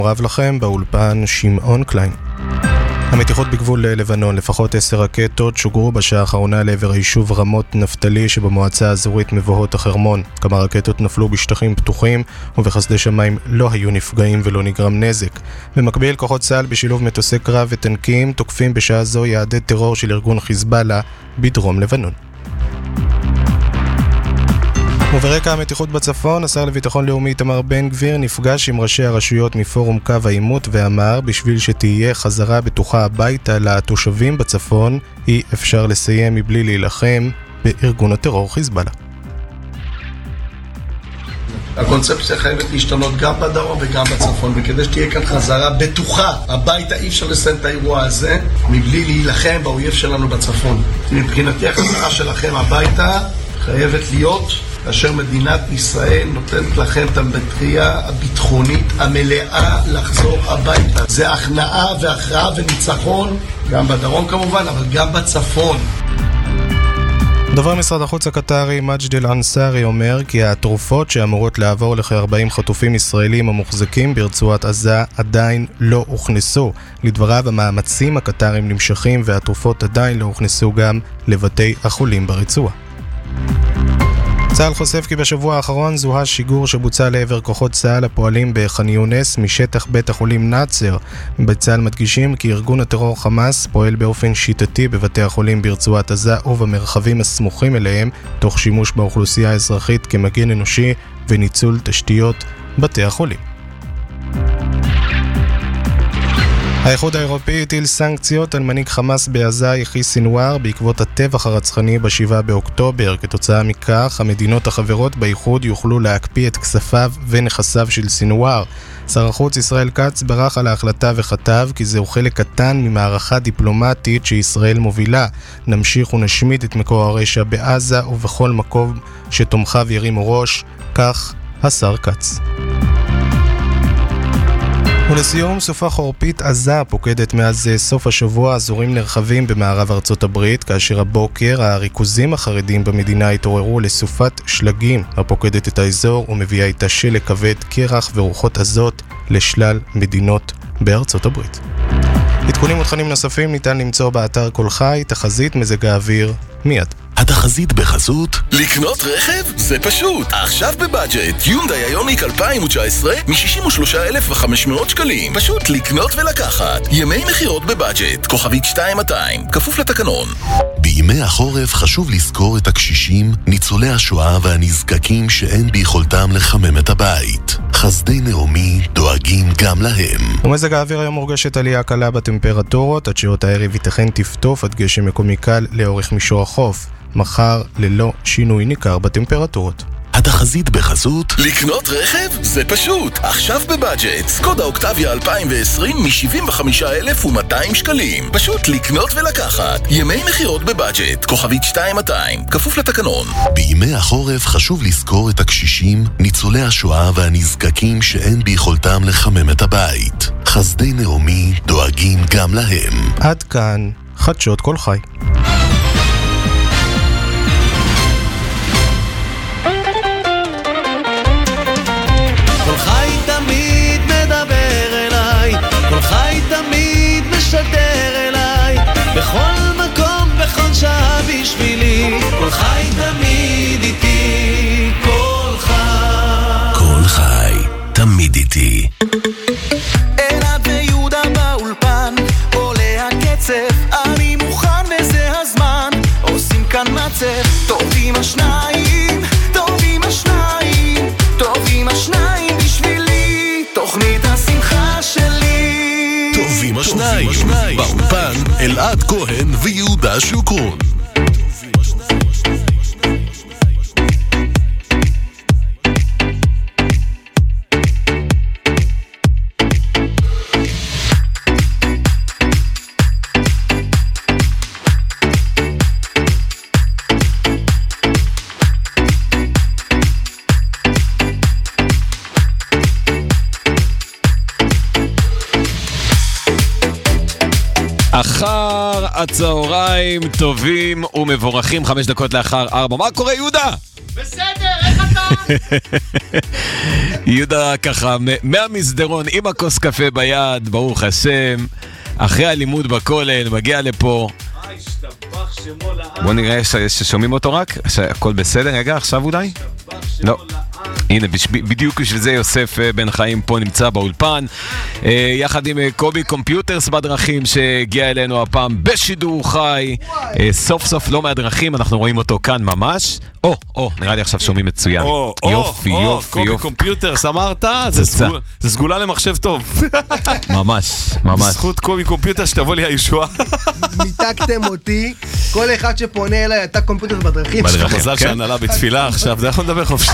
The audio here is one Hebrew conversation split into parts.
רב לכם באולפן שמעון קליין. המתיחות בגבול לבנון, לפחות 10 רקטות שוגרו בשעה האחרונה לעבר היישוב רמות נפתלי שבמועצה האזורית מבואות החרמון. כמה רקטות נפלו בשטחים פתוחים ובחסדי שמיים לא היו נפגעים ולא נגרם נזק. במקביל, כוחות צה"ל בשילוב מטוסי קרב וטנקים תוקפים בשעה זו יעדי טרור של ארגון חיזבאללה בדרום לבנון. וברקע המתיחות בצפון, השר לביטחון לאומי איתמר בן גביר נפגש עם ראשי הרשויות מפורום קו העימות ואמר, בשביל שתהיה חזרה בטוחה הביתה לתושבים בצפון, אי אפשר לסיים מבלי להילחם בארגון הטרור חיזבאללה. הקונספציה חייבת להשתנות גם בדרום וגם בצפון, וכדי שתהיה כאן חזרה בטוחה הביתה, אי אפשר לסיים את האירוע הזה מבלי להילחם באויב שלנו בצפון. מבחינתי החזרה שלכם הביתה חייבת להיות אשר מדינת ישראל נותנת לכם את המטריה הביטחונית המלאה לחזור הביתה. זה הכנעה והכרעה וניצחון, גם בדרום כמובן, אבל גם בצפון. דובר משרד החוץ הקטרי מג'ד אל-אנסארי אומר כי התרופות שאמורות לעבור לכ-40 חטופים ישראלים המוחזקים ברצועת עזה עדיין לא הוכנסו. לדבריו, המאמצים הקטרים נמשכים והתרופות עדיין לא הוכנסו גם לבתי החולים ברצועה. צה"ל חושף כי בשבוע האחרון זוהה שיגור שבוצע לעבר כוחות צה"ל הפועלים בח'אן יונס משטח בית החולים נאצר. בצה"ל מדגישים כי ארגון הטרור חמאס פועל באופן שיטתי בבתי החולים ברצועת עזה ובמרחבים הסמוכים אליהם, תוך שימוש באוכלוסייה האזרחית כמגן אנושי וניצול תשתיות בתי החולים. האיחוד האירופי הטיל סנקציות על מנהיג חמאס בעזה יחיא סינואר בעקבות הטבח הרצחני ב7 באוקטובר. כתוצאה מכך, המדינות החברות באיחוד יוכלו להקפיא את כספיו ונכסיו של סינואר. שר החוץ ישראל כץ ברח על ההחלטה וכתב כי זהו חלק קטן ממערכה דיפלומטית שישראל מובילה. נמשיך ונשמיד את מקור הרשע בעזה ובכל מקום שתומכיו ירימו ראש, כך השר כץ. ולסיום, סופה חורפית עזה פוקדת מאז סוף השבוע אזורים נרחבים במערב ארצות הברית, כאשר הבוקר הריכוזים החרדים במדינה התעוררו לסופת שלגים הפוקדת את האזור ומביאה איתה שלג כבד, קרח ורוחות עזות לשלל מדינות בארצות הברית. עדכונים ותכנים נוספים ניתן למצוא באתר כל חי. תחזית מזג האוויר מיד. התחזית בחסות לקנות רכב? זה פשוט. עכשיו בבאג'ט, יונדאי איוניק 2019 מ-63,500 שקלים. פשוט לקנות ולקחת. ימי מחירות בבאג'ט, כוכבית 2200, כפוף לתקנון. בימי החורף חשוב לזכור את הקשישים, ניצולי השואה והנזקקים שאין ביכולתם לחמם את הבית. חסדי נעמי דואגים גם להם. ומזג האוויר היום מורגשת עלייה קלה בטמפרטורות, עד שעות הערב ייתכן טפטוף עד גשם מקומי קל לאורך מישור החוף. מחר ללא שינוי ניכר בטמפרטורות. התחזית בחסות לקנות רכב? זה פשוט. עכשיו בבאג'ט, סקודה אוקטביה 2020 מ-75,200 שקלים. פשוט לקנות ולקחת. ימי מחירות בבאג'ט, כוכבית 2200, כפוף לתקנון. בימי החורף חשוב לזכור את הקשישים, ניצולי השואה והנזקקים שאין ביכולתם לחמם את הבית. חסדי נעמי דואגים גם להם. עד כאן חדשות כל חי. כל חי תמיד מדבר אליי, כל חי תמיד משדר אליי, בכל מקום, בכל שעה בשבילי, כל חי תמיד איתי, כל חי. כל חי תמיד איתי. אלעד ויהודה באולפן, עולה הקצב, אני מוכן וזה הזמן, עושים כאן מצב, טובים השניים, טובים השניים, טובים השניים בשבילי, תוכנית השמחה שלי. טובים השניים, באולפן אלעד כהן ויהודה שוקרון. אחר הצהריים טובים ומבורכים, 5 דקות לאחר 4. מה קורה יהודה? בסדר, איך אתה? יהודה ככה, מהמסדרון עם הכוס קפה ביד, ברוך השם, אחרי הלימוד בכולל, מגיע לפה. בוא נראה ששומעים אותו רק, הכל בסדר, רגע, עכשיו אולי? לא. הנה, בדיוק בשביל זה יוסף בן חיים פה נמצא באולפן, יחד עם קובי קומפיוטרס בדרכים שהגיע אלינו הפעם בשידור חי, סוף סוף לא מהדרכים, אנחנו רואים אותו כאן ממש. נראה לי עכשיו שומעים מצוין. יופי. קובי קומפיוטרס אמרת, זה סגולה למחשב טוב. ממש. זכות קובי קומפיוטרס שתבוא לי הישועה. מיתקתם אותי, כל אחד שפונה אליי אתה קומפיוטרס בדרכים. מזל שהנהלה בתפילה עכשיו, זה יכול לדבר חופשי.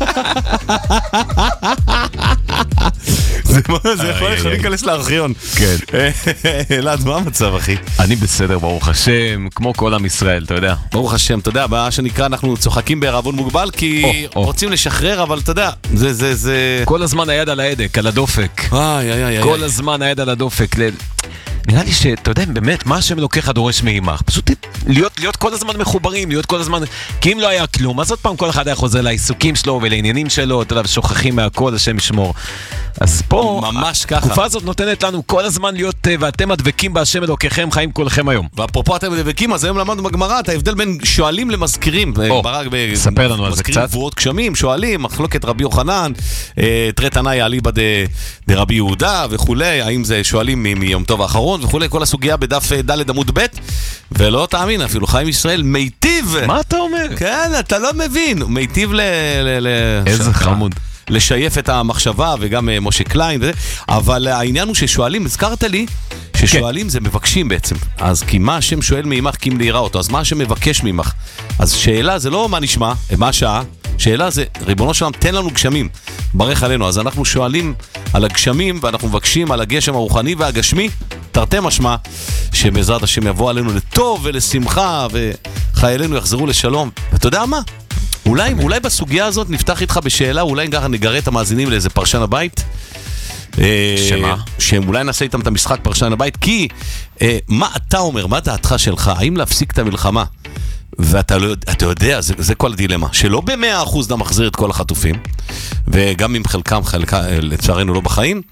זה יכול להיכנס לארכיון. כן. אלעד, מה המצב, אחי? אני בסדר, ברוך השם, כמו כל עם ישראל, אתה יודע. ברוך השם, אתה יודע, מה שנקרא, אנחנו צוחקים בערבון מוגבל, כי רוצים לשחרר, אבל אתה יודע, זה... כל הזמן היד על ההדק, על הדופק. כל הזמן היד על הדופק. נראה לי שאתה יודע, באמת, מה השם לוקח דורש מעימך? פשוט להיות כל הזמן מחוברים, להיות כל הזמן... כי אם לא היה כלום, אז עוד פעם כל אחד היה חוזר לעיסוקים שלו ולעניינים שלו, אתה יודע, שוכחים מהכל, השם ישמור. אז פה, ממש ככה. התקופה הזאת נותנת לנו כל הזמן להיות, ואתם מדבקים בהשם אלוקיכם, חיים כולכם היום. ואפרופו אתם מדבקים, אז היום למדנו בגמרא, את ההבדל בין שואלים למזכירים. ספר לנו על זה קצת. מזכירים גבורות גשמים, שואלים, מחלוקת רבי יוחנן, תרי תנאי אליבא דרבי יהודה וכולי, האם זה שואלים מיום טוב האחרון וכולי, כל הסוגיה בדף ד' עמוד ב', ולא תאמין, אפילו חיים ישראל מיטיב. מה אתה אומר? כן, אתה לא מבין, מיטיב איזה חמוד. לשייף את המחשבה, וגם משה קליין וזה, אבל העניין הוא ששואלים, הזכרת לי, ששואלים זה מבקשים בעצם. אז כי מה השם שואל מעמך כי אם להיראה אותו, אז מה השם מבקש מעמך? אז שאלה זה לא מה נשמע, מה השעה, שאלה זה, ריבונו שלם, תן לנו גשמים, ברך עלינו. אז אנחנו שואלים על הגשמים, ואנחנו מבקשים על הגשם הרוחני והגשמי, תרתי משמע, שבעזרת השם יבוא עלינו לטוב ולשמחה, וחיילינו יחזרו לשלום. ואתה יודע מה? אולי בסוגיה הזאת נפתח איתך בשאלה, אולי ככה נגרה את המאזינים לאיזה פרשן הבית. שמה? שאולי נעשה איתם את המשחק פרשן הבית, כי מה אתה אומר, מה דעתך שלך, האם להפסיק את המלחמה? ואתה יודע, זה כל הדילמה, שלא ב100% אתה מחזיר את כל החטופים, וגם אם חלקם לצערנו לא בחיים,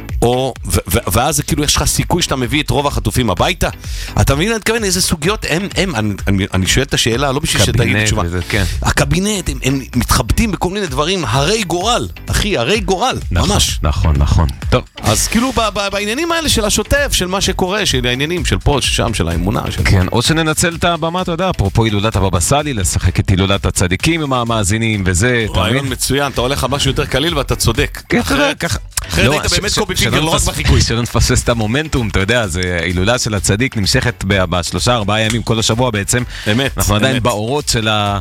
ואז זה כאילו יש לך סיכוי שאתה מביא את רוב החטופים הביתה. אתה מבין, אני מתכוון איזה סוגיות אני שואל את השאלה לא בשביל שתגיד תשובה. הקבינט, הם מתחבטים בכל מיני דברים הרי גורל, אחי, הרי גורל, ממש. נכון. טוב, אז כאילו בעניינים האלה של השוטף, של מה שקורה, של העניינים של פה, שם, של האמונה. כן, או שננצל את הבמה, אתה יודע, אפרופו הילולת הבבא סאלי, לשחק את הילולת הצדיקים עם המאזינים וזה. רעיון מצוין, אתה הולך משהו יותר קליל ואתה צודק. כן, אתה יודע, ככה. אחרת היית באמת קובי פינגר, לא רק בחיקוי. שלא נפסס את המומנטום, אתה יודע, זה הילולה של הצדיק נמשכת ב3-4 ימים כל השבוע בעצם. אמת. אנחנו עדיין באורות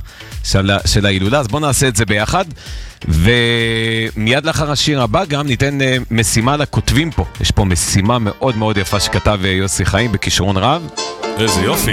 של ההילולה, אז בואו נעשה את זה ביחד. ומיד לאחר השיר הבא גם ניתן משימה לכותבים פה. יש פה משימה מאוד מאוד יפה שכתב יוסי חיים בכישרון רב. איזה יופי.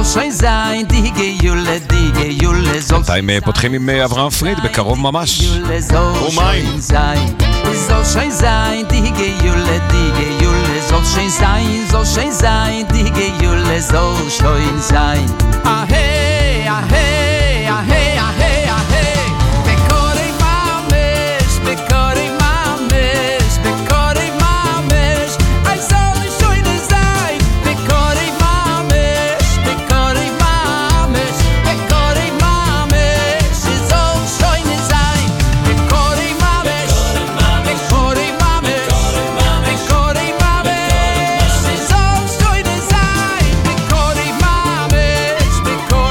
בינתיים פותחים עם אברהם פריד בקרוב ממש. ומים. Soll schön sein, die Gejulle, soll schön sein, soll schön sein, die Gejulle soll schön sein. Ahey, ahey, ahey, ahey, ahey. Bekore mamesh, bekore mamesh, bekore mamesh. Ay soll schön sein, bekore mamesh, bekore mamesh, bekore mamesh, soll schön sein, bekore mamesh. Bekore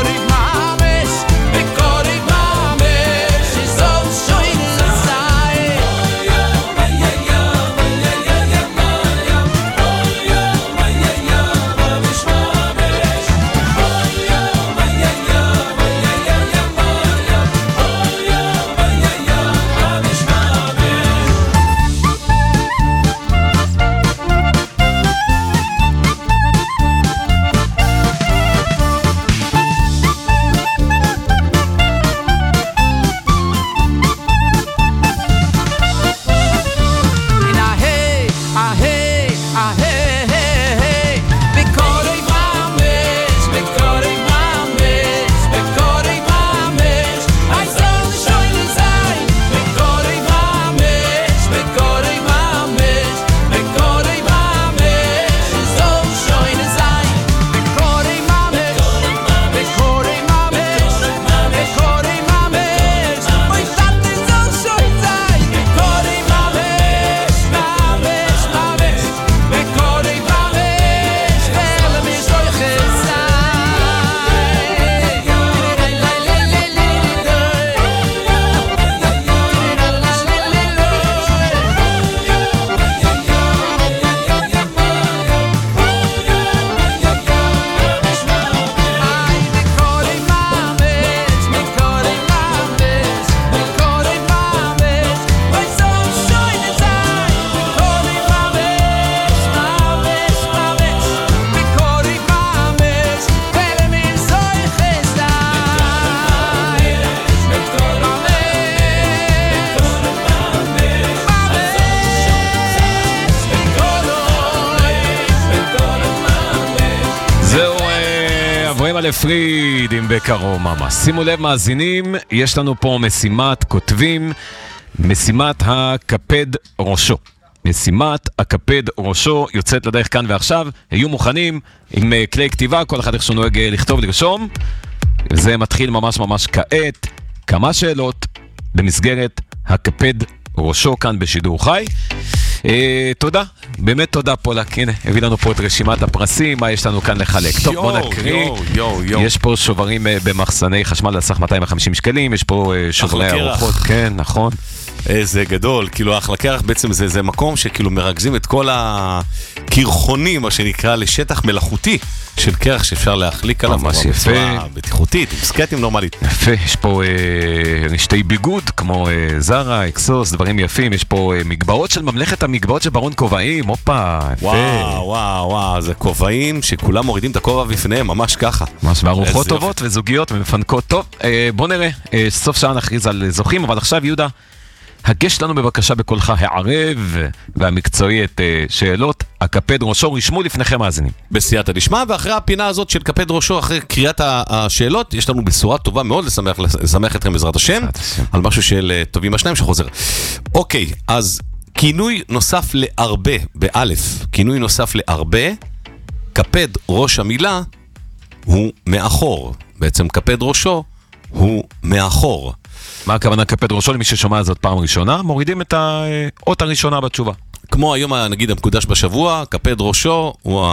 מלא פריד עם בקרוב ממש. שימו לב מאזינים, יש לנו פה משימת כותבים, משימת הקפד ראשו. משימת הקפד ראשו יוצאת לדרך כאן ועכשיו, היו מוכנים עם כלי כתיבה, כל אחד איך שהוא נוהג לכתוב, לרשום. זה מתחיל ממש ממש כעת, כמה שאלות במסגרת הקפד ראשו כאן בשידור חי. תודה, באמת תודה פולק, הנה, הביא לנו פה את רשימת הפרסים, מה יש לנו כאן לחלק. טוב, בוא נקריא, יש פה שוברים במחסני חשמל על סך 250 שקלים, יש פה שוברי ארוחות, כן, נכון. איזה גדול, כאילו אחלה קרח בעצם זה מקום שכאילו מרכזים את כל הקרחונים, מה שנקרא, לשטח מלאכותי של קרח שאפשר להחליק עליו ממש יפה, בטיחותית, עם סקטים נורמלית. יפה, יש פה שתי ביגוד כמו זרה, אקסוס, דברים יפים, יש פה מגבעות של ממלכת המגבעות של ברון כובעים, הופה, יפה. וואו, זה כובעים שכולם מורידים את הכובע בפניהם, ממש ככה. ממש, וארוחות טובות וזוגיות ומפנקות. טוב, בוא נראה, סוף שעה נכריז על זוכים, אבל עכשיו יהודה, הגש לנו בבקשה בקולך הערב והמקצועי את שאלות הקפד ראשו, רשמו לפניכם מאזינים. בסייעתא דשמיא, ואחרי הפינה הזאת של קפד ראשו, אחרי קריאת השאלות, יש לנו בשורה טובה מאוד לשמח אתכם בעזרת השם, על משהו של טובים השניים שחוזר. אוקיי, אז כינוי נוסף להרבה, באלף, כינוי נוסף להרבה, קפד ראש המילה הוא מאחור. בעצם קפד ראשו הוא מאחור. מה הכוונה קפד ראשו? למי ששומע זאת פעם ראשונה, מורידים את האות הראשונה בתשובה. כמו היום נגיד המקודש בשבוע, קפד ראשו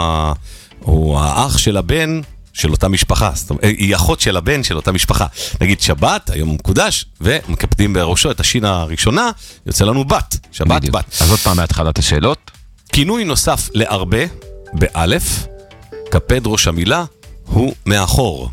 הוא האח של הבן של אותה משפחה, היא אחות של הבן של אותה משפחה. נגיד שבת, היום מקודש, ומקפדים בראשו את השין הראשונה, יוצא לנו בת, שבת בת. אז עוד פעם מהתחלת השאלות. כינוי נוסף להרבה, באלף, קפד ראש המילה הוא מאחור.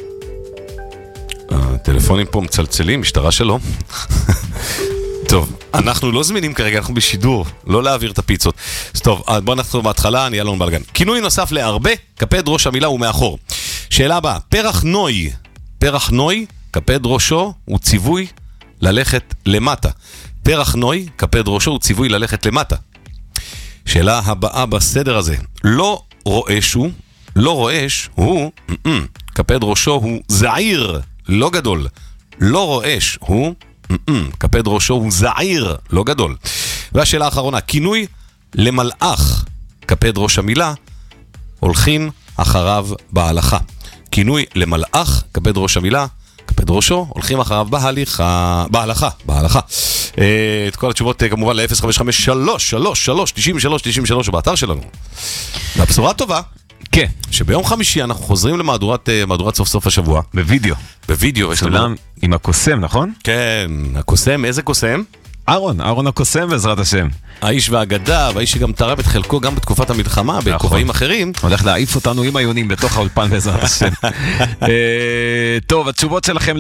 הטלפונים פה מצלצלים, משטרה שלו. טוב, אנחנו לא זמינים כרגע, אנחנו בשידור, לא להעביר את הפיצות. טוב, בואו נחזור בהתחלה, נהיה לנו בלגן. כינוי נוסף להרבה, קפד ראש המילה הוא מאחור. שאלה הבאה, פרח נוי. פרח נוי, קפד ראשו הוא ציווי ללכת למטה. פרח נוי, קפד ראשו הוא ציווי ללכת למטה. שאלה הבאה בסדר הזה, לא רועש הוא, לא רועש הוא, קפד ראשו הוא זעיר, לא גדול. לא רועש הוא, קפד ראשו הוא זעיר, לא גדול. והשאלה האחרונה, כינוי למלאך, קפד ראש המילה, הולכים אחריו בהלכה. כינוי למלאך, קפד ראש המילה, קפד ראשו, הולכים אחריו בהלכה. את כל התשובות כמובן ל-055-333-93-93 באתר שלנו. והבשורה טובה, כן. שביום חמישי אנחנו חוזרים למהדורת סוף סוף השבוע. בווידאו. סולם עם הקוסם, נכון? כן, הקוסם, איזה קוסם? אהרון הקוסם בעזרת השם. האיש והאגדה, והאיש שגם תרם את חלקו גם בתקופת המלחמה, בכובעים אחרים. הולך להעיף אותנו עם היונים בתוך האולפן בעזרת השם. טוב, התשובות שלכם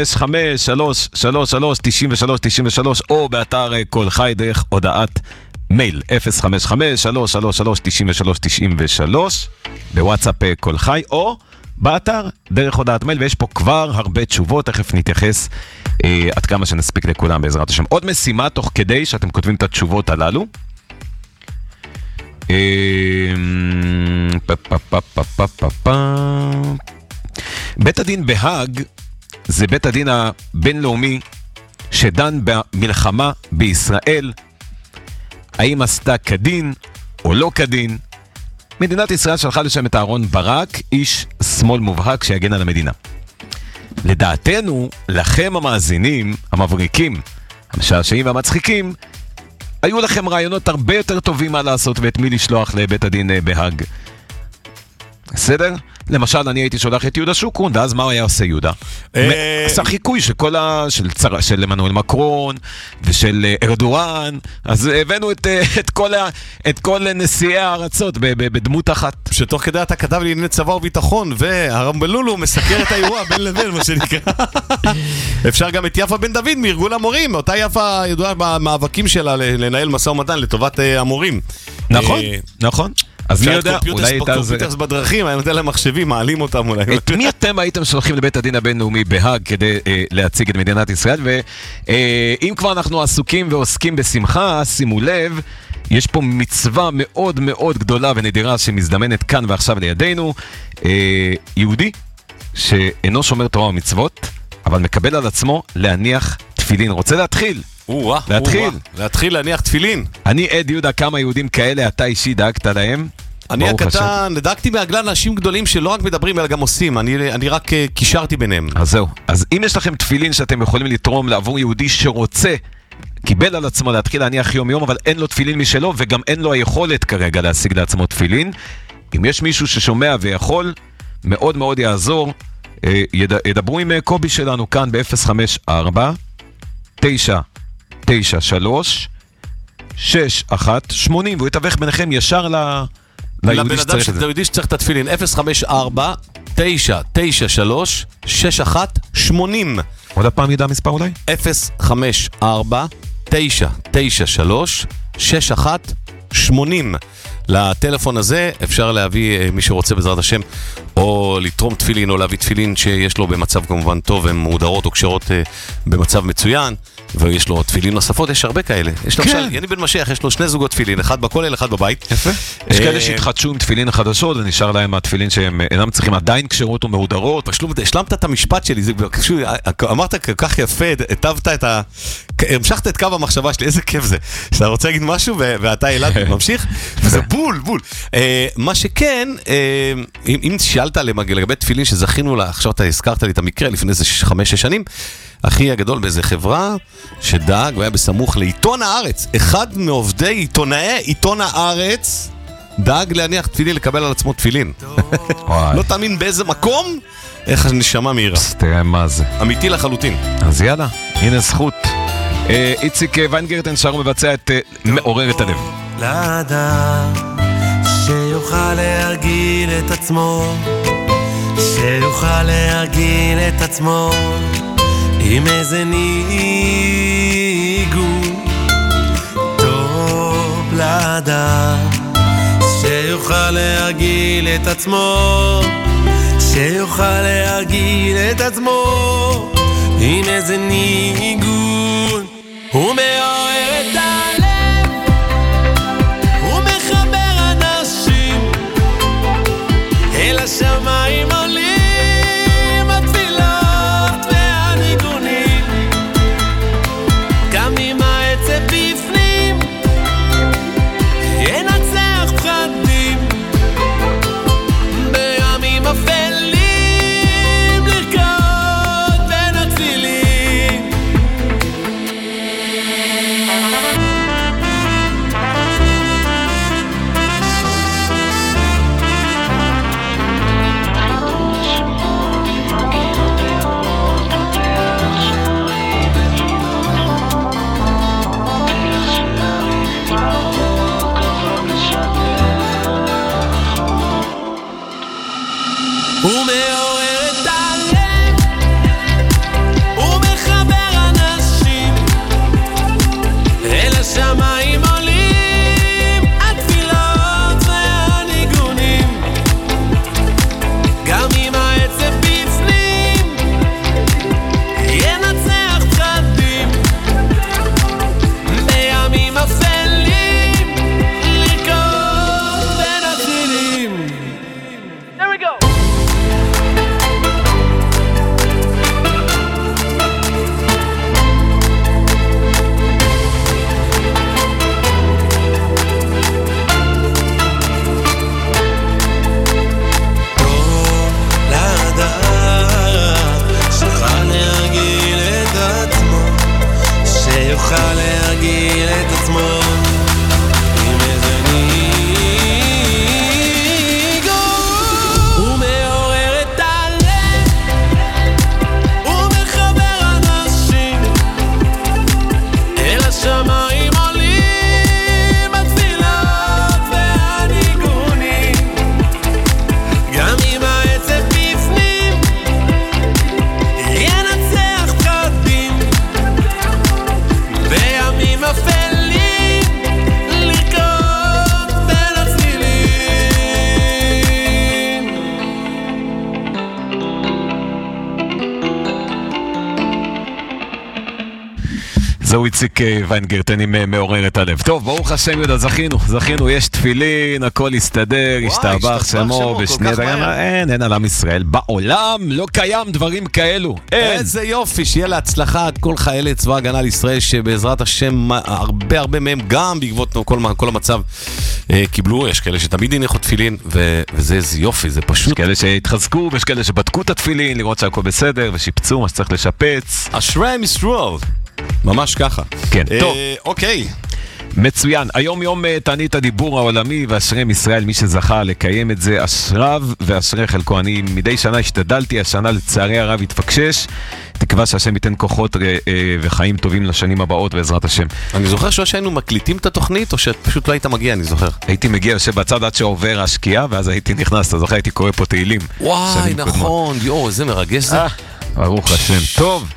ל-055-333-93-93 או באתר כל חי דרך הודעת מייל 055-333-93-93 בוואטסאפ כל חי או באתר דרך הודעת מייל, ויש פה כבר הרבה תשובות, תכף נתייחס עד כמה שנספיק לכולם בעזרת השם. עוד משימה תוך כדי שאתם כותבים את התשובות הללו. בית הדין בהאג זה בית הדין הבינלאומי שדן במלחמה בישראל, האם עשתה כדין או לא כדין. מדינת ישראל שלחה לשם את אהרון ברק, איש שמאל מובהק שיגן על המדינה. לדעתנו, לכם המאזינים, המבריקים, המשעשעים והמצחיקים, היו לכם רעיונות הרבה יותר טובים מה לעשות ואת מי לשלוח לבית הדין בהאג. בסדר? למשל, אני הייתי שולח את יהודה שוקרון, ואז מה היה עושה יהודה? עשה חיקוי של אמנואל מקרון ושל ארדואן, אז הבאנו את כל נשיאי הארצות בדמות אחת. שתוך כדי אתה כתב לי ענייני צבא וביטחון, והרמבלולו מסקר את האירוע בין לבין, מה שנקרא. אפשר גם את יפה בן דוד מארגון המורים, אותה יפה ידועה במאבקים שלה לנהל משא ומתן לטובת המורים. נכון. אז מי יודע, אולי הייתה זה... קומפיוטרס בדרכים, אני נותן להם מחשבים, מעלים אותם אולי. את מי אתם הייתם שולחים לבית הדין הבינלאומי בהאג כדי להציג את מדינת ישראל? ואם כבר אנחנו עסוקים ועוסקים בשמחה, שימו לב, יש פה מצווה מאוד מאוד גדולה ונדירה שמזדמנת כאן ועכשיו לידינו. יהודי שאינו שומר תורה ומצוות, אבל מקבל על עצמו להניח תפילין. רוצה להתחיל? להתחיל להניח תפילין. אני עד יהודה, כמה יהודים כאלה אתה אישי דאגת להם? אני הקטן, דאגתי מהגלל לאנשים גדולים שלא רק מדברים אלא גם עושים, אני רק קישרתי ביניהם. אז זהו, אז אם יש לכם תפילין שאתם יכולים לתרום לעבור יהודי שרוצה, קיבל על עצמו להתחיל להניח יום יום, אבל אין לו תפילין משלו וגם אין לו היכולת כרגע להשיג לעצמו תפילין, אם יש מישהו ששומע ויכול, מאוד מאוד יעזור, ידברו עם קובי שלנו כאן ב-054-993-6180 והוא יתווך ביניכם ישר ליהודי שצריך את זה. ליהודי שצריך את התפילין 054-993-6180. עוד הפעם ידע מספר אולי? 054-993-6180. לטלפון הזה אפשר להביא מי שרוצה בעזרת השם, או לתרום תפילין, או להביא תפילין שיש לו במצב כמובן טוב, הן מודרות או קשרות במצב מצוין, ויש לו תפילין נוספות, יש הרבה כאלה. יש למשל, יני בן משיח, יש לו 2 זוגות תפילין, אחד בכולל, אחד בבית. יפה. יש כאלה שהתחדשו עם תפילין החדשות, ונשאר להם התפילין שהם אינם צריכים עדיין קשרות ומהודרות. השלמת את המשפט שלי, אמרת כך יפה, הטבת את המשכת את קו המחשבה שלי, איזה כיף זה. שאתה רוצה להגיד משהו, ואתה ילד ממשיך, וזה בול. מה שכן, אם שאלת לגבי תפילין שזכינו לה, עכשיו אתה הזכרת לי את המקרה לפני איזה 5-6 שנים, אחי הגדול באיזה חברה שדאג, הוא היה בסמוך לעיתון הארץ, אחד מעובדי עיתון הארץ דאג להניח תפילין, לקבל על עצמו תפילין. לא תאמין באיזה מקום, איך נשמע מהירה. תראה מה זה. אמיתי לחלוטין. אז יאללה, הנה זכות. איציק ויינגרטן שר מבצע את מעורר את הלב. לאדם שיוכל להרגיל את עצמו, שיוכל להרגיל את עצמו עם איזה ניגון טוב. לאדם שיוכל להרגיל את עצמו, שיוכל להרגיל את עצמו עם איזה ניגון. הוא מעורר את הלב, הוא מחבר אנשים אל השמיים עולים התפילות והניגונים, גם אם העצב בפנים ינצח פחדים בימים אפלים לרקוד בין התפילין. זהו איציק ויינגרטן עם מעורר את הלב. טוב, ברוך השם יהודה, זכינו, יש תפילין, הכל יסתדר, ישתבח שמו בשנייה, אין על עם ישראל. בעולם לא קיים דברים כאלו. איזה יופי, שיהיה להצלחה את כל חיילי צבא הגנה לישראל, שבעזרת השם הרבה מהם גם בעקבות כל המצב קיבלו, יש כאלה שתמיד הניחו תפילין, וזה יופי, זה פשוט. יש כאלה שהתחזקו, ויש כאלה שבדקו את התפילין, לראות שהכל בסדר, ושיפצו מה שצריך לשפץ. אשריהם ישראל. ממש ככה. כן, טוב. אוקיי. מצוין. היום יום תענית הדיבור העולמי, ואשריהם ישראל, מי שזכה לקיים את זה, אשריו ואשרי חלקו. אני מדי שנה השתדלתי, השנה לצערי הרב התפקשש. תקווה שהשם ייתן כוחות וחיים טובים לשנים הבאות בעזרת השם. אני זוכר שהיינו מקליטים את התוכנית, או שפשוט לא היית מגיע, אני זוכר. הייתי מגיע יושב בצד עד שעובר השקיעה, ואז הייתי נכנס, אתה זוכר, הייתי קורא פה תהילים. וואי, נכון, איזה מרגש זה. ברוך השם. טוב.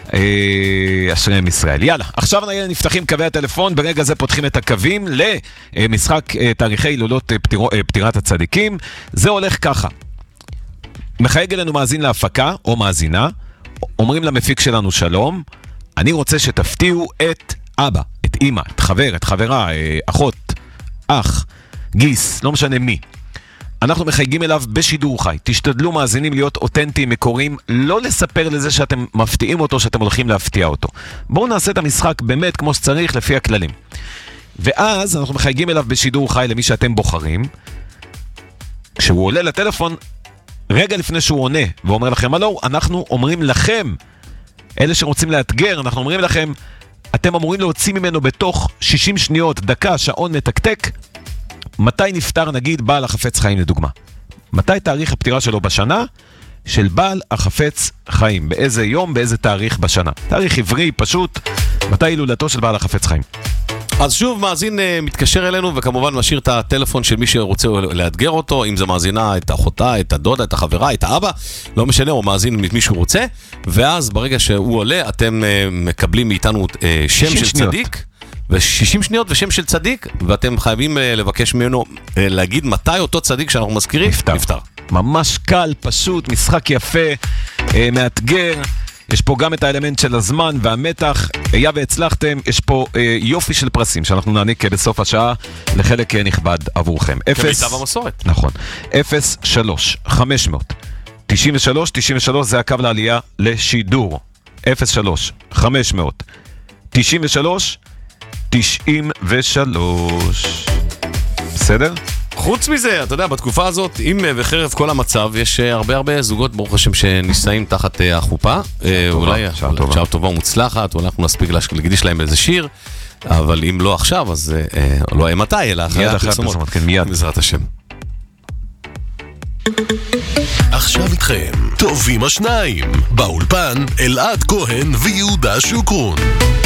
אשריהם ישראל. יאללה, עכשיו נפתחים קווי הטלפון, ברגע זה פותחים את הקווים למשחק תאריכי הילולות פטירת הצדיקים. זה הולך ככה. מחייג אלינו מאזין להפקה או מאזינה, אומרים למפיק שלנו שלום, אני רוצה שתפתיעו את אבא, את אמא, את חבר, את חברה, אחות, אח, גיס, לא משנה מי. אנחנו מחייגים אליו בשידור חי. תשתדלו מאזינים להיות אותנטיים, מקוריים, לא לספר לזה שאתם מפתיעים אותו, שאתם הולכים להפתיע אותו. בואו נעשה את המשחק באמת כמו שצריך לפי הכללים. ואז אנחנו מחייגים אליו בשידור חי למי שאתם בוחרים. כשהוא עולה לטלפון, רגע לפני שהוא עונה ואומר לכם הלו, אנחנו אומרים לכם, אלה שרוצים לאתגר, אנחנו אומרים לכם, אתם אמורים להוציא ממנו בתוך 60 שניות, דקה, שעון מתקתק, מתי נפטר נגיד בעל החפץ חיים לדוגמה. מתי תאריך הפטירה שלו בשנה של בעל החפץ חיים, באיזה יום, באיזה תאריך בשנה. תאריך עברי פשוט, מתי הילולתו של בעל החפץ חיים. אז שוב, מאזין מתקשר אלינו, וכמובן משאיר את הטלפון של מי שרוצה לאתגר אותו, אם זה מאזינה את אחותה, את הדודה, את החברה, את האבא, לא משנה, או מאזין את מי שהוא רוצה, ואז ברגע שהוא עולה, אתם מקבלים מאיתנו שם של צדיק, ו60 שניות ושם של צדיק, ואתם חייבים לבקש ממנו להגיד מתי אותו צדיק שאנחנו מזכירים נפטר. ממש קל, פשוט, משחק יפה, מאתגר. יש פה גם את האלמנט של הזמן והמתח. היה והצלחתם, יש פה יופי של פרסים שאנחנו נעניק בסוף השעה לחלק נכבד עבורכם. כמיטב המסורת. נכון. 03-500-93 זה הקו לעלייה לשידור. 03-500-93 בסדר? חוץ מזה, אתה יודע, בתקופה הזאת, אם וחרף כל המצב, יש הרבה זוגות, ברוך השם, שנישאים תחת החופה. אולי שעה טובה ומוצלחת, אולי אנחנו נספיק להקדיש להם איזה שיר, אבל אם לא עכשיו, אז לא מתי, אלא אחרי הפרסומות. מיד. בעזרת השם. עכשיו איתכם, טובים השניים, באולפן אלעד כהן ויהודה שוקרון.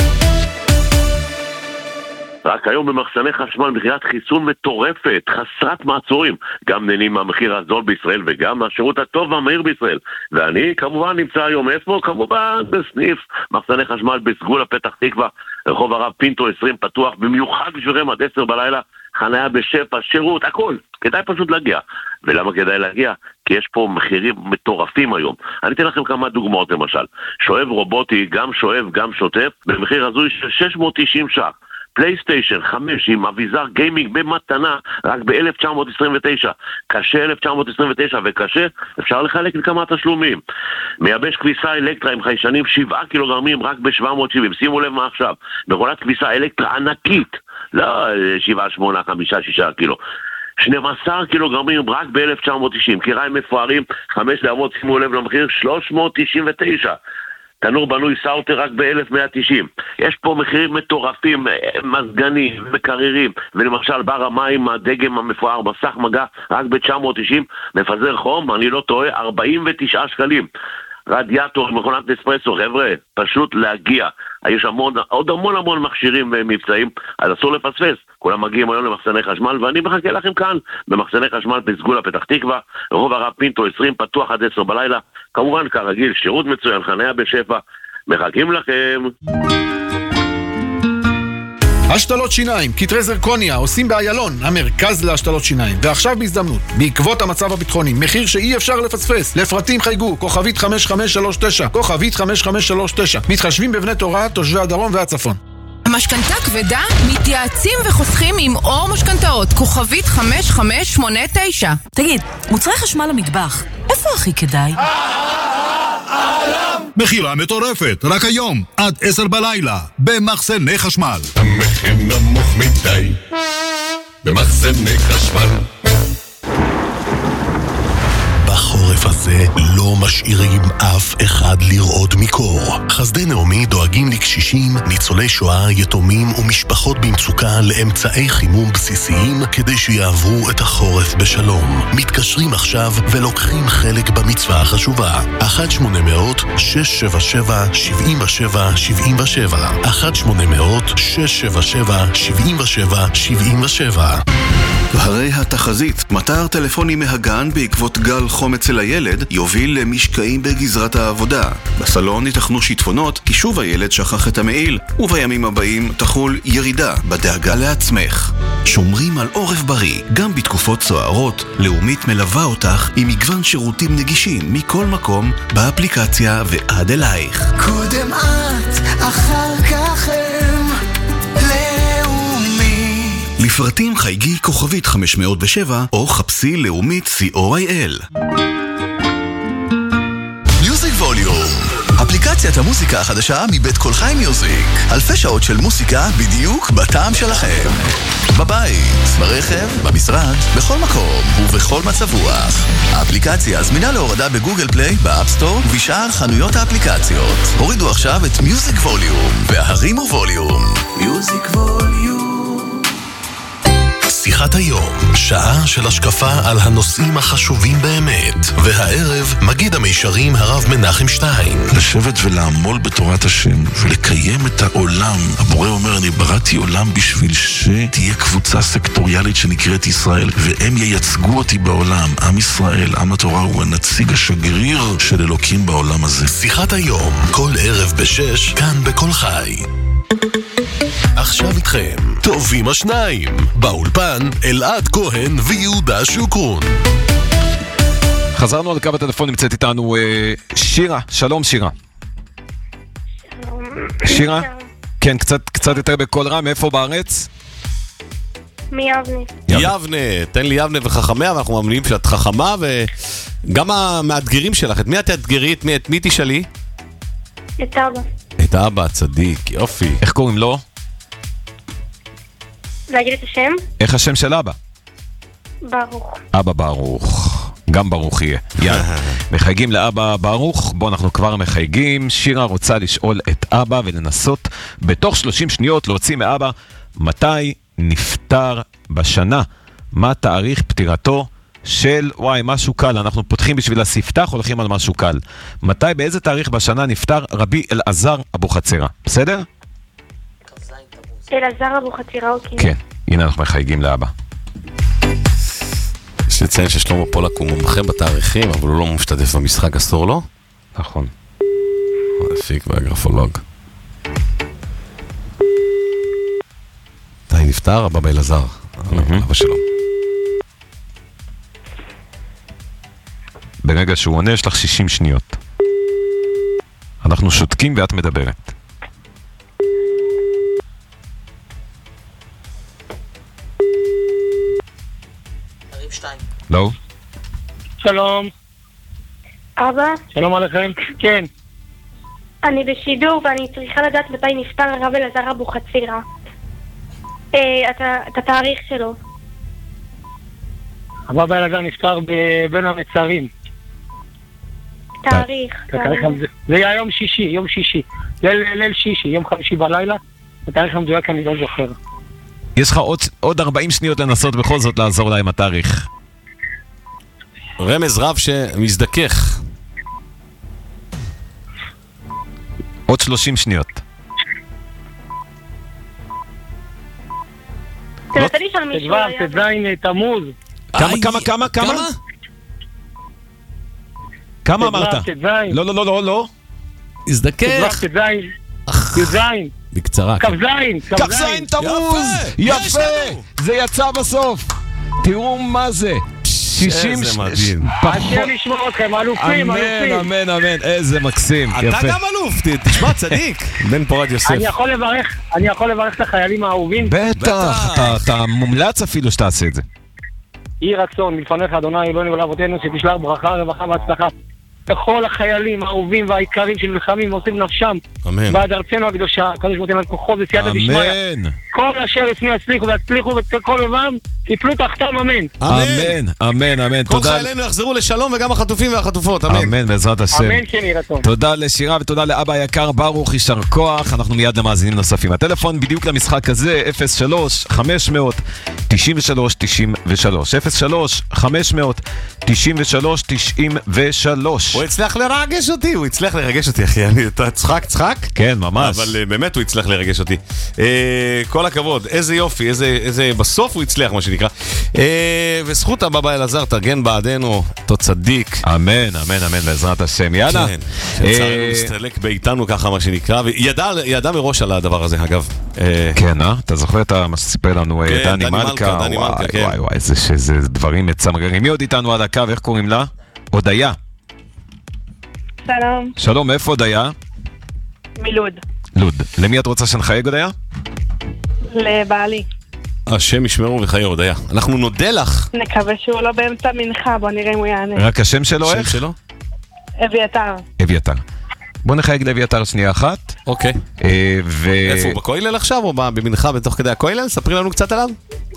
רק היום במחסני חשמל מכירת חיסון מטורפת, חסרת מעצורים, גם נהנים מהמחיר הזול בישראל וגם מהשירות הטוב והמהיר בישראל. ואני כמובן נמצא היום איפה? כמובן בסניף מחסני חשמל בסגולה פתח תקווה, רחוב הרב פינטו 20 פתוח, במיוחד בשבילכם עד 10 בלילה, חניה בשפע, שירות, הכל. כדאי פשוט להגיע. ולמה כדאי להגיע? כי יש פה מחירים מטורפים היום. אני אתן לכם כמה דוגמאות למשל. שואב רובוטי, גם שואב, גם שוטף, במחיר הזוי של 690 ש"ח. פלייסטיישן 5 עם אביזר גיימינג במתנה רק ב-1929. קשה 1929 וקשה, אפשר לחלק לכמה תשלומים. מייבש כביסה אלקטרה עם חיישנים 7 קילוגרמים רק ב-770. שימו לב מה עכשיו, מכונת כביסה אלקטרה ענקית, לא 7, 8, 5, 6 קילו, 12 קילוגרמים רק ב-1990. קיריים מפוארים 5 להבות, שימו לב למחיר 399. תנור בנוי סאוטר רק ב-1190. יש פה מחירים מטורפים, מזגנים, מקררים, ולמשל בר המים, הדגם המפואר, בסך מגע רק ב-990, מפזר חום, אני לא טועה, 49 שקלים. רדיאטור, מכונת אספרסו, חבר'ה, פשוט להגיע. יש עוד המון מכשירים מבצעים, אז אסור לפספס. כולם מגיעים היום למחסני חשמל, ואני מחכה לכם כאן, במחסני חשמל בסגולה פתח תקווה, רחוב הרב פינטו 20, פתוח עד 10 בלילה. כמובן, כרגיל, שירות מצוין, חניה בשפע. מחכים לכם. השתלות שיניים, קטרי זרקוניה, עושים באיילון, המרכז להשתלות שיניים. ועכשיו בהזדמנות, בעקבות המצב הביטחוני, מחיר שאי אפשר לפספס. לפרטים חייגו, כוכבית 5539, כוכבית 5539. מתחשבים בבני תורה, תושבי הדרום והצפון. המשכנתה כבדה? מתייעצים וחוסכים עם אור משכנתאות, כוכבית 5589. תגיד, מוצרי חשמל למטבח, איפה הכי כדאי? מחירה מטורפת, רק היום, עד 10 בלילה, במחסני חשמל. המחיר נמוך מדי, במחסני חשמל. בחורף הזה לא משאירים אף אחד לרעוד מקור. חסדי נעמי דואגים לקשישים, ניצולי שואה, יתומים ומשפחות במצוקה לאמצעי חימום בסיסיים כדי שיעברו את החורף בשלום. מתקשרים עכשיו ולוקחים חלק במצווה החשובה. 1-800-677-7777 1-800-677-7777. הרי התחזית, מטר טלפוני מהגן בעקבות גל חום אצל הילד יוביל למשקעים בגזרת העבודה. בסלון ייתכנו שיטפונות כי שוב הילד שכח את המעיל, ובימים הבאים תחול ירידה בדאגה לעצמך. שומרים על עורף בריא, גם בתקופות סוערות. לאומית מלווה אותך עם מגוון שירותים נגישים מכל מקום, באפליקציה ועד אלייך. קודם את, אחר כך הם, לאומי. לפרטים חייגי כוכבית 507 או חפשי לאומית co.il. מיוזיק ווליום, אפליקציית המוזיקה החדשה מבית כל חי מיוזיק. אלפי שעות של מוזיקה בדיוק בטעם שלכם. בבית, ברכב, במשרד, בכל מקום ובכל מצב רוח. האפליקציה זמינה להורדה בגוגל פליי, באפסטור ובשאר חנויות האפליקציות. הורידו עכשיו את מיוזיק ווליום והרימו ווליום. מיוזיק ווליום. שיחת היום, שעה של השקפה על הנושאים החשובים באמת. והערב, מגיד המישרים הרב מנחם שטיין. לשבת ולעמול בתורת השם ולקיים את העולם. הבורא אומר, אני בראתי עולם בשביל שתהיה קבוצה סקטוריאלית שנקראת ישראל, והם ייצגו אותי בעולם. עם ישראל, עם התורה, הוא הנציג השגריר של אלוקים בעולם הזה. שיחת היום, כל ערב ב-6, כאן בכל חי. עכשיו איתכם, טובים השניים, באולפן אלעד כהן ויהודה שוקרון. חזרנו על קו הטלפון, נמצאת איתנו שירה. שלום שירה. שירה? כן, קצת יותר בקול רם. מאיפה בארץ? מיבנה. יבנה, תן לי יבנה וחכמיה, ואנחנו מאמינים שאת חכמה, וגם המאתגרים שלך. את מי את תאתגרית? את מי תשאלי? את אבא. את אבא, צדיק, יופי. איך קוראים לו? להגיד את השם? איך השם של אבא? ברוך. אבא ברוך. גם ברוך יהיה. יאללה. מחייגים לאבא ברוך. בוא, אנחנו כבר מחייגים. שירה רוצה לשאול את אבא ולנסות בתוך 30 שניות להוציא מאבא מתי נפטר בשנה. מה תאריך פטירתו של, משהו קל. אנחנו פותחים בשביל הספתח, הולכים על משהו קל. מתי, באיזה תאריך בשנה נפטר רבי אלעזר אבוחצירא? בסדר? אלעזר אבוחצירא, אוקיי. כן, הנה אנחנו מחייגים לאבא. יש לציין ששלמה פולק הוא מומחה בתאריכים, אבל הוא לא משתתף במשחק, אסור לו? נכון. הפיק והגרפולוג. מתי נפטר? אבא באלעזר. אבא שלו. ברגע שהוא עונה יש לך 60 שניות. אנחנו שותקים ואת מדברת. לא? שלום. אבא? שלום עליכם. כן. אני בשידור ואני צריכה לדעת מתי נפטר הרב אלעזר אבוחצירא. את התאריך שלו. הרב אלעזר נפטר בין המצרים. תאריך. זה היה יום שישי. ליל שישי, יום חמישי בלילה. התאריך המדויק אני לא זוכר. יש לך עוד 40 שניות לנסות בכל זאת לעזור להם התאריך. רמז רב שמזדכך. עוד 30 שניות. תנסה לשאול מישהו. תזין תמוז. כמה אמרת? לא. הזדכך. י"זין. בקצרה. כ"ז. כ"ז תמוז! יפה! זה יצא בסוף. תראו מה זה. 60... איזה מדהים. השם ישמור אתכם, אלופים. אמן, איזה מקסים. אתה גם אלוף, תשמע צדיק. בן פורת יוסף. אני יכול לברך את החיילים האהובים? בטח, אתה מומלץ אפילו שתעשה את זה. יהי רצון מלפניך אדוני אלוהינו ולאבותינו שתשלח ברכה, רווחה והצלחה לכל החיילים האהובים והעיקרים שנלחמים ועושים נפשם בעד ארצנו הקדושה. הקדוש ברוך הוא ייתן כוחות וסייעתא דשמיא. כל אשר יפנו יצליחו ויצליחו וכל אויבם יפלו תחתם, אמן. כל חיילינו יחזרו לשלום וגם החטופים והחטופות, אמן בעזרת השם. אמן כן יהי רצון. תודה לשירה ותודה לאבא היקר ברוך, יישר כוח. אנחנו מיד למאזינים נוספים. הטלפון בדיוק למשחק הזה 03-500-93-93 03-500-93-93. הוא הצליח לרגש אותי, אחי. אתה צחק? כן, ממש. אבל באמת הוא הצליח לרגש אותי. כל הכבוד, איזה יופי, איזה בסוף הוא הצליח, מה שנקרא. וזכות הבא אלעזר, תרגן בעדנו, אותו צדיק. אמן, בעזרת השם. יאללה. כן, שצריך להסתלק באיתנו ככה, מה שנקרא, וידע מראש על הדבר הזה, אגב. כן, אתה זוכר את מה שסיפר לנו דני מלכה? וואי, איזה דברים מצמררים. מי עוד איתנו על הקו, איך קוראים לה? הודיה. שלום. שלום, איפה הודיה? מלוד. לוד. למי את רוצה שנחייג הודיה? לבעלי. השם ישמרו וחיי הודיה. אנחנו נודה לך. נקווה שהוא לא באמצע מנחה, בוא נראה אם הוא יענה. רק השם שלו איך? אביתר. בוא נחייג לאביתר שנייה אחת. אוקיי. איפה הוא, בכולל עכשיו או במנחה בתוך כדי הכולל? ספרי לנו קצת עליו.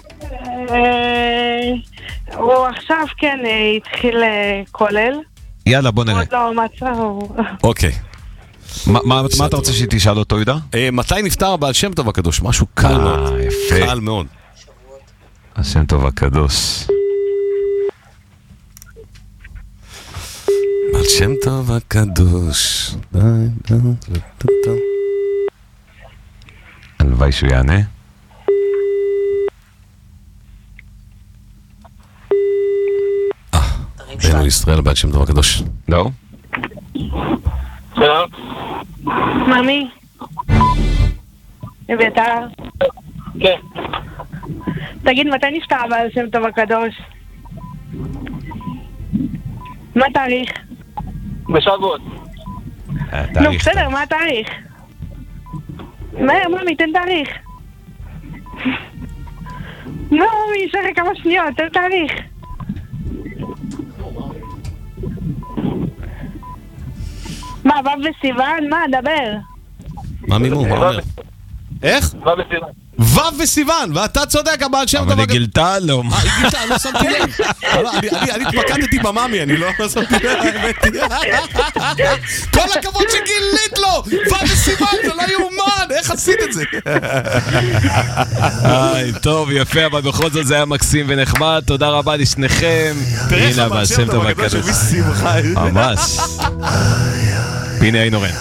הוא עכשיו כן התחיל כולל. יאללה, בוא נראה. עוד לא מצא. אוקיי. מה אתה רוצה שתשאל אותו, יהודה? מתי נפטר הבעל שם טוב הקדוש? משהו קל מאוד. יפה. קל מאוד. השם טוב הקדוש. בעל שם טוב הקדוש. הלוואי שהוא יענה. בנו ישראל, בעל שם טוב הקדוש. לא? שלום. ממי. אביתר. כן. תגיד, מתי נפטר הבעל שם טוב הקדוש? מה התאריך? בשבועות. נו, בסדר, מה התאריך? מהר, ממי, תן תאריך. נו, ממי, יש לך כמה שניות, תן תאריך. מה, ו' בסיוון? מה, דבר. מה מימו? מה אומר? איך? ו' בסיוון. ו' בסיוון, ואתה צודק, הבעל שם טוב. אבל היא גילתה לו. היא גילתה, לא שמתי לב. אני התפקדתי במאמי, אני לא שמתי לב, האמת. כל הכבוד שגילית לו! ו' בסיוון, זה לא יאומן, איך עשית את זה? טוב, יפה, אבל בכל זאת זה היה מקסים ונחמד. תודה רבה לשניכם. תראה איך הבעל שם טוב הקדוש הביא שמחה. ממש. הנה היינו רן.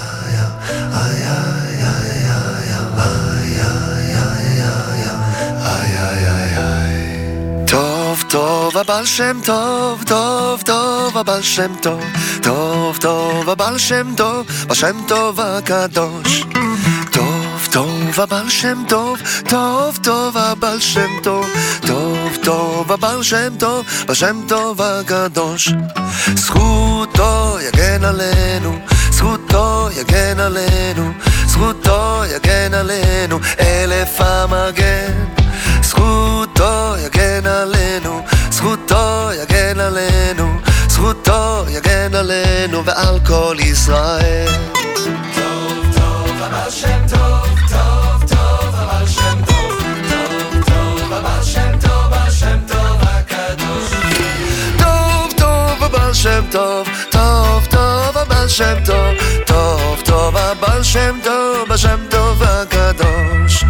טוב טוב הבעל שם טוב, טוב טוב הבעל שם טוב, טוב טוב הבעל שם טוב, בשם טוב הקדוש. טוב טוב הבעל שם טוב, טוב טוב הבעל שם טוב, טוב טוב הבעל שם טוב, בשם טוב הקדוש. זכותו יגן עלינו, זכותו יגן עלינו, זכותו יגן עלינו, אלף המגן. זכותו יגן עלינו, זכותו יגן עלינו, זכותו יגן עלינו ועל כל ישראל. טוב טוב הבעל שם טוב, טוב טוב הבעל שם טוב, טוב טוב הבעל שם טוב, השם טוב הקדוש. טוב טוב הבעל שם טוב, טוב טוב הבעל שם טוב, טוב טוב הבעל שם טוב, השם טוב הקדוש.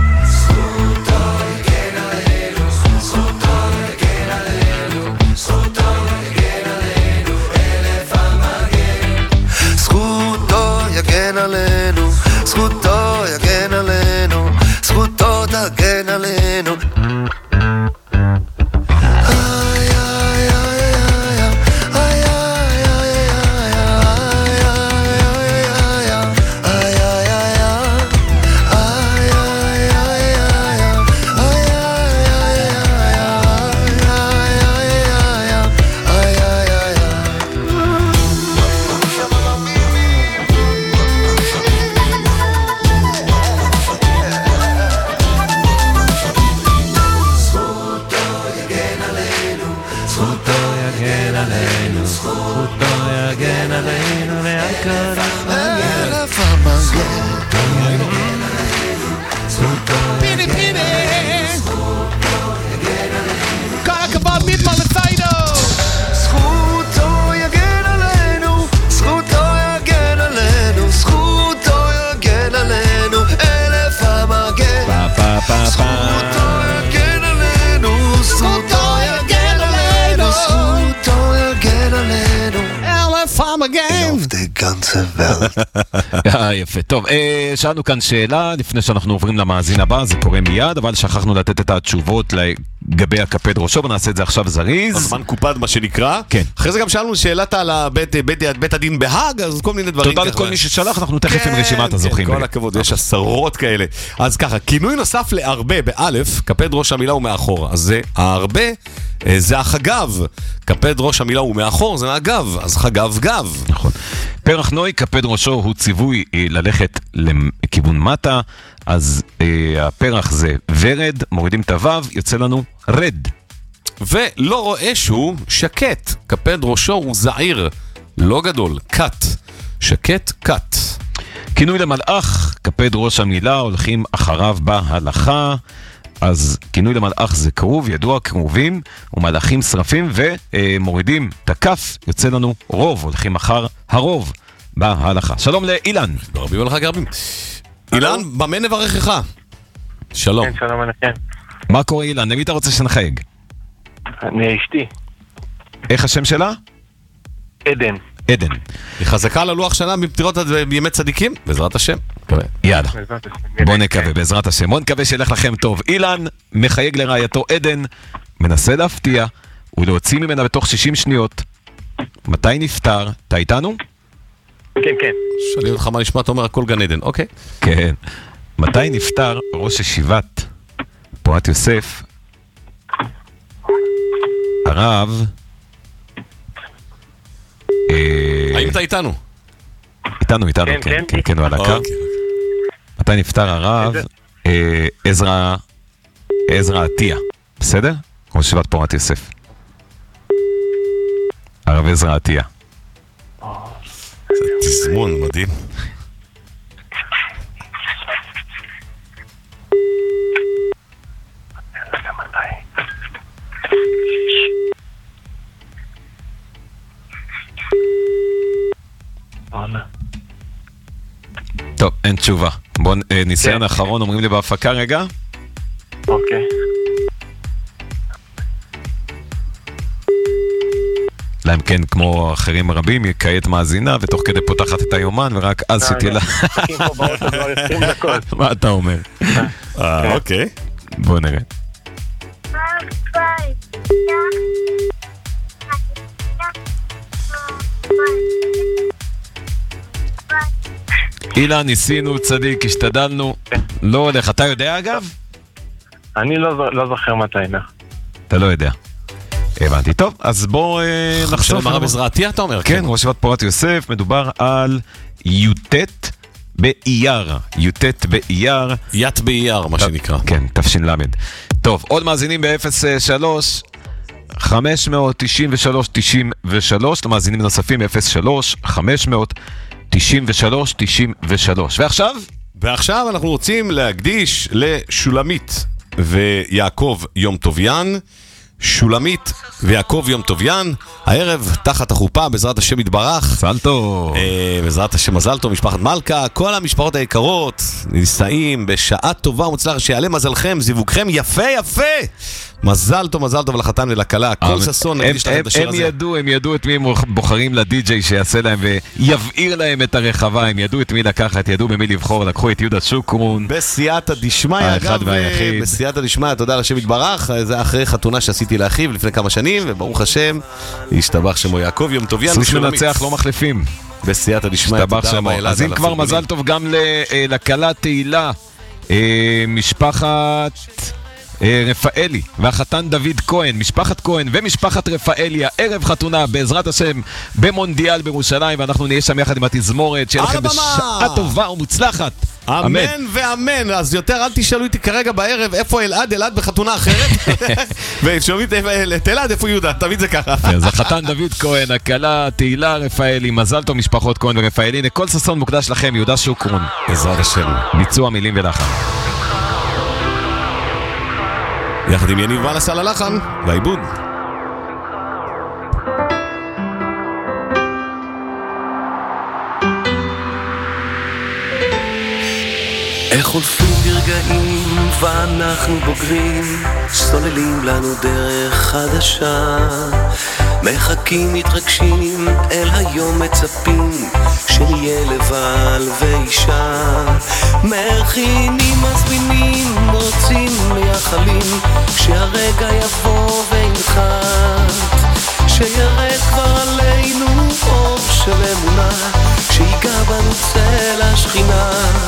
יגן עלינו, זכותו יגן עלינו, זכותו תגן עלינו. זכותו יגן עלינו, זכותו יגן עלינו, והקדוש אלף המגן. פיני פיני, כל הכבוד מיטמר לציידו. זכותו יגן עלינו, זכותו יגן עלינו, זכותו יגן עלינו, אלף המגן. זכותו יגן עלינו, זכותו יגן עלינו, זכותו יגן עלינו, אלף המגן. יפה, טוב, שאלנו כאן שאלה לפני שאנחנו עוברים למאזין הבא, זה קורה מיד, אבל שכחנו לתת את התשובות לגבי הקפד ראשו, ונעשה את זה עכשיו זריז. הזמן קופד מה שנקרא. כן. אחרי זה גם שאלנו שאלת על בית הדין בהאג, אז כל מיני דברים. תודה לכל מי ששלח, אנחנו תכף עם רשימת הזוכים. כל הכבוד, יש עשרות כאלה. אז ככה, כינוי נוסף להרבה באלף, קפד ראש המילה הוא מאחור, אז זה הרבה, זה החגב. קפד ראש המילה הוא מאחור, זה מהגב, אז חגב גב. נכון. פרח נוי, קפד ראשו הוא ציווי ללכת לכיוון מטה, אז הפרח זה ורד, מורידים את הוו, יוצא לנו רד. ולא רואה שהוא שקט, קפד ראשו הוא זעיר, לא גדול, קט, שקט, קט. כינוי למלאך, קפד ראש המילה, הולכים אחריו בהלכה, אז כינוי למלאך זה קרוב, ידוע, קרובים, ומלאכים שרפים, ומורידים את הכף, יוצא לנו רוב, הולכים אחר הרוב בהלכה. שלום לאילן. ברבים הלכה גרבים. אילן, במה נברכך? שלום. כן, שלום עליכם. מה קורה אילן? למי אתה רוצה שנחייג? אני אשתי. איך השם שלה? עדן. עדן. היא חזקה ללוח שנה מפטירות בימי צדיקים? בעזרת השם. יאללה. בוא נקווה, בעזרת השם. בוא נקווה שילך לכם טוב. אילן מחייג לרעייתו עדן, מנסה להפתיע ולהוציא ממנה בתוך 60 שניות. מתי נפטר? אתה איתנו? כן, כן. שואלים אותך מה נשמע, אתה אומר הכל גן עדן, אוקיי. כן. מתי נפטר ראש ישיבת פורת יוסף? הרב... האם אתה איתנו? איתנו, כן, הוא על הקו. מתי נפטר הרב? עזרא עטיה, בסדר? ראש ישיבת פורת יוסף. הרב עזרא עטיה. זה תזמון מדהים. טוב, אין תשובה. בוא ניסיון האחרון, אומרים לי בהפקה רגע. אוקיי. להם כן, כמו אחרים רבים, היא כעת מאזינה, ותוך כדי פותחת את היומן, ורק אז שתהיה לה... מה אתה אומר? אוקיי. בוא נראה. אילן, ניסינו, צדיק, השתדלנו. לא הולך. אתה יודע אגב? אני לא זוכר מתי. אתה לא יודע. הבנתי. טוב, אז בוא נחשוב. הרב עזרא עטיה אתה אומר? כן, ראש ישיבת פורת יוסף, מדובר על י"ט באייר. י"ט באייר. ית באייר, מה שנקרא. כן, תש"ל. טוב, עוד מאזינים ב-03 593 93, למאזינים נוספים 03 593 93. ועכשיו אנחנו רוצים להקדיש לשולמית ויעקב יום טוביין. שולמית ויעקב יום טוביין, הערב תחת החופה, בעזרת השם יתברך. מזל טוב. בעזרת השם מזל טוב, משפחת מלכה, כל המשפחות היקרות, נישאים בשעה טובה ומוצלחת, שיעלה מזלכם, זיווגכם יפה יפה. מזל טוב לחתן ולכלה, כל ששון נקדיש לכם את השיר הזה. הם ידעו את מי הם בוחרים לדי-ג'יי שיעשה להם ויבעיר להם את הרחבה, הם ידעו את מי לקחת, ידעו במי לבחור, לקחו את יהודה שוקרון. בסייעתא דשמיא, אגב, בסייעתא דשמיא, תודה לשם יתברך, זה אחרי חתונה שעשיתי לאחיו לפני כמה שנים, וברוך השם, ישתבח שמו יעקב יום טוביין. סוס מנצח לא מחליפים. בסייעתא דשמיא, תודה רבה אלעד. אז אם כבר מזל טוב גם לכלה תהילה, משפחת רפאלי והחתן דוד כהן, משפחת כהן ומשפחת רפאלי, הערב חתונה בעזרת השם במונדיאל בירושלים, ואנחנו נהיה שם יחד עם התזמורת. שיהיה לכם בשעה טובה ומוצלחת. אמן ואמן. אז יותר אל תשאלו איתי כרגע בערב איפה אלעד, אלעד בחתונה אחרת. ושומעים את אלעד, איפה יהודה, תמיד זה ככה. אז החתן דוד כהן, הכלה תהילה רפאלי, מזל טוב משפחות כהן ורפאלי. הנה כל ששון מוקדש לכם, יהודה שוקרון, בעזרת השם. ביצוע מילים ולחן יחד עם יניב ולס על הלחן והעיבוד. איך חולפים ברגעים ואנחנו בוגרים, סוללים לנו דרך חדשה, מחכים מתרגשים אל היום, מצפים שנהיה לבעל ואישה, מכינים מזמינים רוצים מייחלים שהרגע יבוא וינחת, שירד כבר עלינו אור של אמונה, שיגע בנו צל השכינה,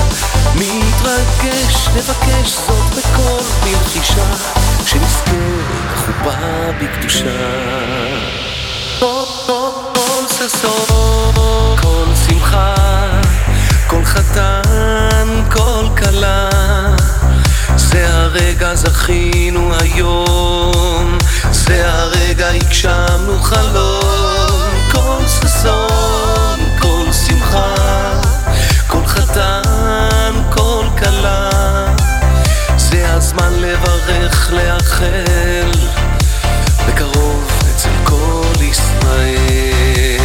מתרגש נבקש זאת בכל בלחישה, שנזכה לחופה בקדושה. כל ששון, כל שמחה, כל חתן, כל כלה, זה הרגע זכינו היום, זה הרגע הגשמנו חלום. כל ששון, כל שמחה, כל חתן, כל כלה, זה הזמן לברך, לאחל, בקרוב אצל כל ישראל.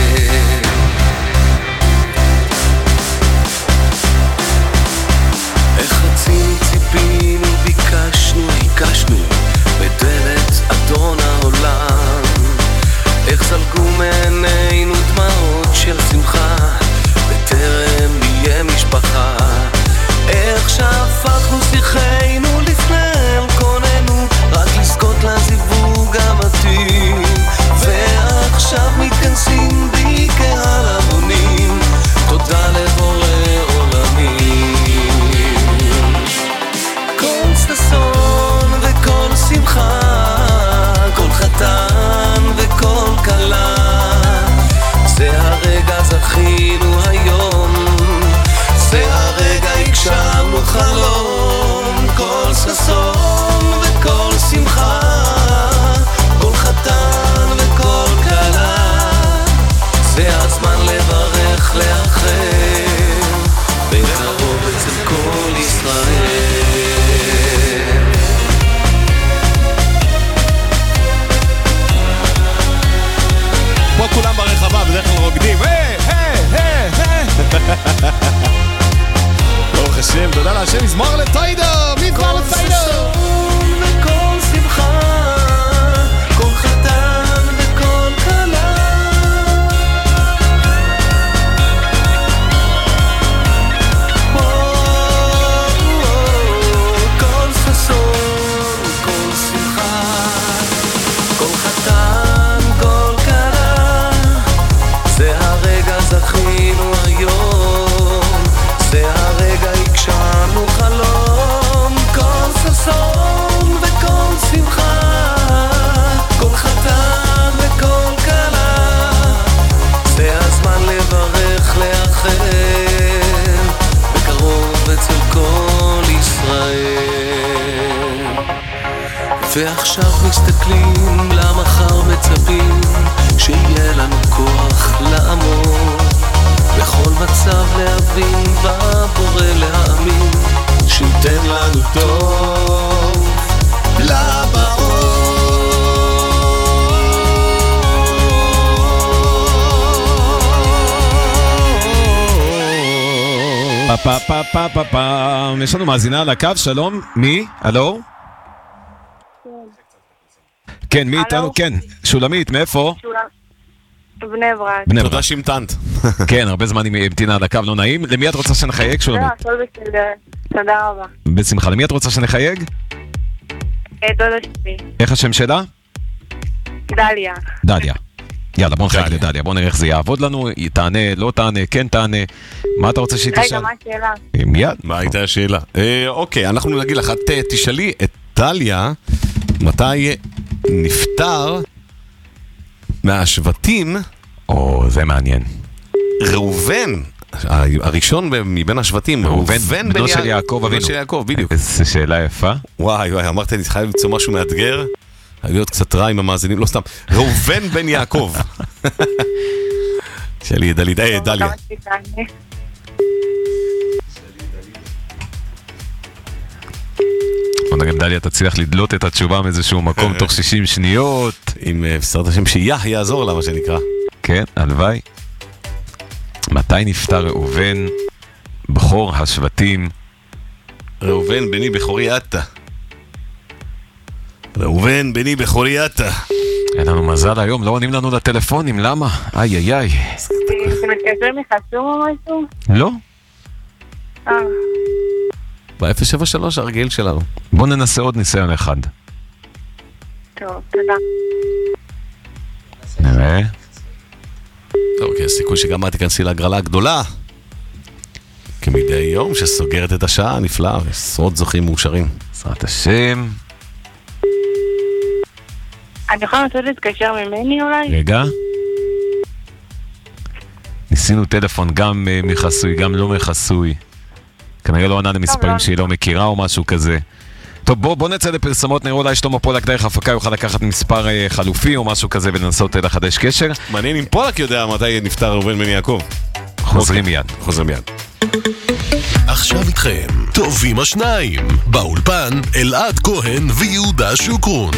איך רצינו, ציפינו, ביקשנו, הקשנו בדלת אדון העולם, איך זלגו מעינינו דמעות של שמחה בטרם נהיה משפחה, איך שהפכנו שיחנו לפני אל קוננו, רק לזכות לזיווג המתאים, ועכשיו מתכנסים בקהל המונים, תודה לבורא עולמים. כל ששון וכל שמחה, כל חתן וכל כלה, זה הרגע זכינו היום, זה הרגע הגשמנו חלום. כל ששון וכל שמחה, כל חתן וכל כלה, זה הזמן לברך, לאחר, בקרוב אצל כל ישראל. פה כולם ברחבה בדרך כלל רוקדים, ברוך השם, תודה להשם, מזמור לטיידו, מזמור לטיידו. וכל שמחה, כל חתן וכל כלה, כל ששון, כל שמחה, כל חתן, כל כלה, זה הרגע זכינו היום, זה הרגע הגשמנו חלום. כל ששון וכל שמחה, כל חתן וכל כלה, זה הזמן לברך, לאחר, בקרוב אצל כל ישראל. ועכשיו מסתכלים למחר, מצפים שיהיה לנו כוח לעמוד בכל מצב, להבין ובורא להאמין, שייתן לנו טוב לבאות. יש לנו מאזינה על הקו, שלום, מי? הלו? כן, מי איתנו? כן, שולמית, מאיפה? בני ברק. תודה שהמתנת. כן, הרבה זמן היא המתינה על הקו, לא נעים. למי את רוצה שנחייג, שולמית? לא, הכל בסדר. תודה רבה. בשמחה. למי את רוצה שנחייג? דודה שלי. איך השם שלה? דליה. דליה. יאללה, בוא נחייג לדליה, בוא נראה איך זה יעבוד לנו, היא תענה, לא תענה, כן תענה. מה אתה רוצה שהיא תשאל? רגע, מה השאלה? מיד. מה הייתה השאלה? אוקיי, אנחנו נגיד לך, תשאלי את דליה, מתי נפטר מהשבטים, זה מעניין. ראובן, הראשון מבין השבטים, ראובן בנו של יעקב אבינו. בנו של יעקב, בדיוק. איזו שאלה יפה. וואי, אמרתי, אני חייב למצוא משהו מאתגר. חייב להיות קצת רע עם המאזינים, לא סתם. ראובן בן יעקב. שלי, דליה. בוא נגיד, דליה תצליח לדלות את התשובה מאיזשהו מקום תוך 60 שניות. עם בסרת השם יעזור לה, מה שנקרא. כן, הלוואי. מתי נפטר ראובן, בכור השבטים? ראובן בני בכורי אתה. ראובן בני בכורי אתה. אין לנו מזל היום, לא עונים לנו לטלפונים, למה? איי. זה מתקשר מחסום או משהו? לא. ב-073 הרגיל שלנו. בוא ננסה עוד ניסיון אחד. טוב, תודה. נראה. אוקיי, סיכוי שגם את תיכנסי להגרלה הגדולה. כמדי יום שסוגרת את השעה הנפלאה, ועשרות זוכים מאושרים. בעזרת השם. אני יכולה לנסות להתקשר ממני אולי? רגע. ניסינו טלפון גם מחסוי, גם לא מחסוי. כנראה לא ענה למספרים שהיא לא מכירה או משהו כזה. טוב, בוא נצא לפרסמות, נראה אולי שלמה פולק דרך הפקה יוכל לקחת מספר חלופי או משהו כזה ולנסות לחדש קשר. מעניין אם פולק יודע מתי נפטר ראובן בן יעקב. חוזרים מיד. עכשיו איתכם, טובים השניים, באולפן אלעד כהן ויהודה שוקרון.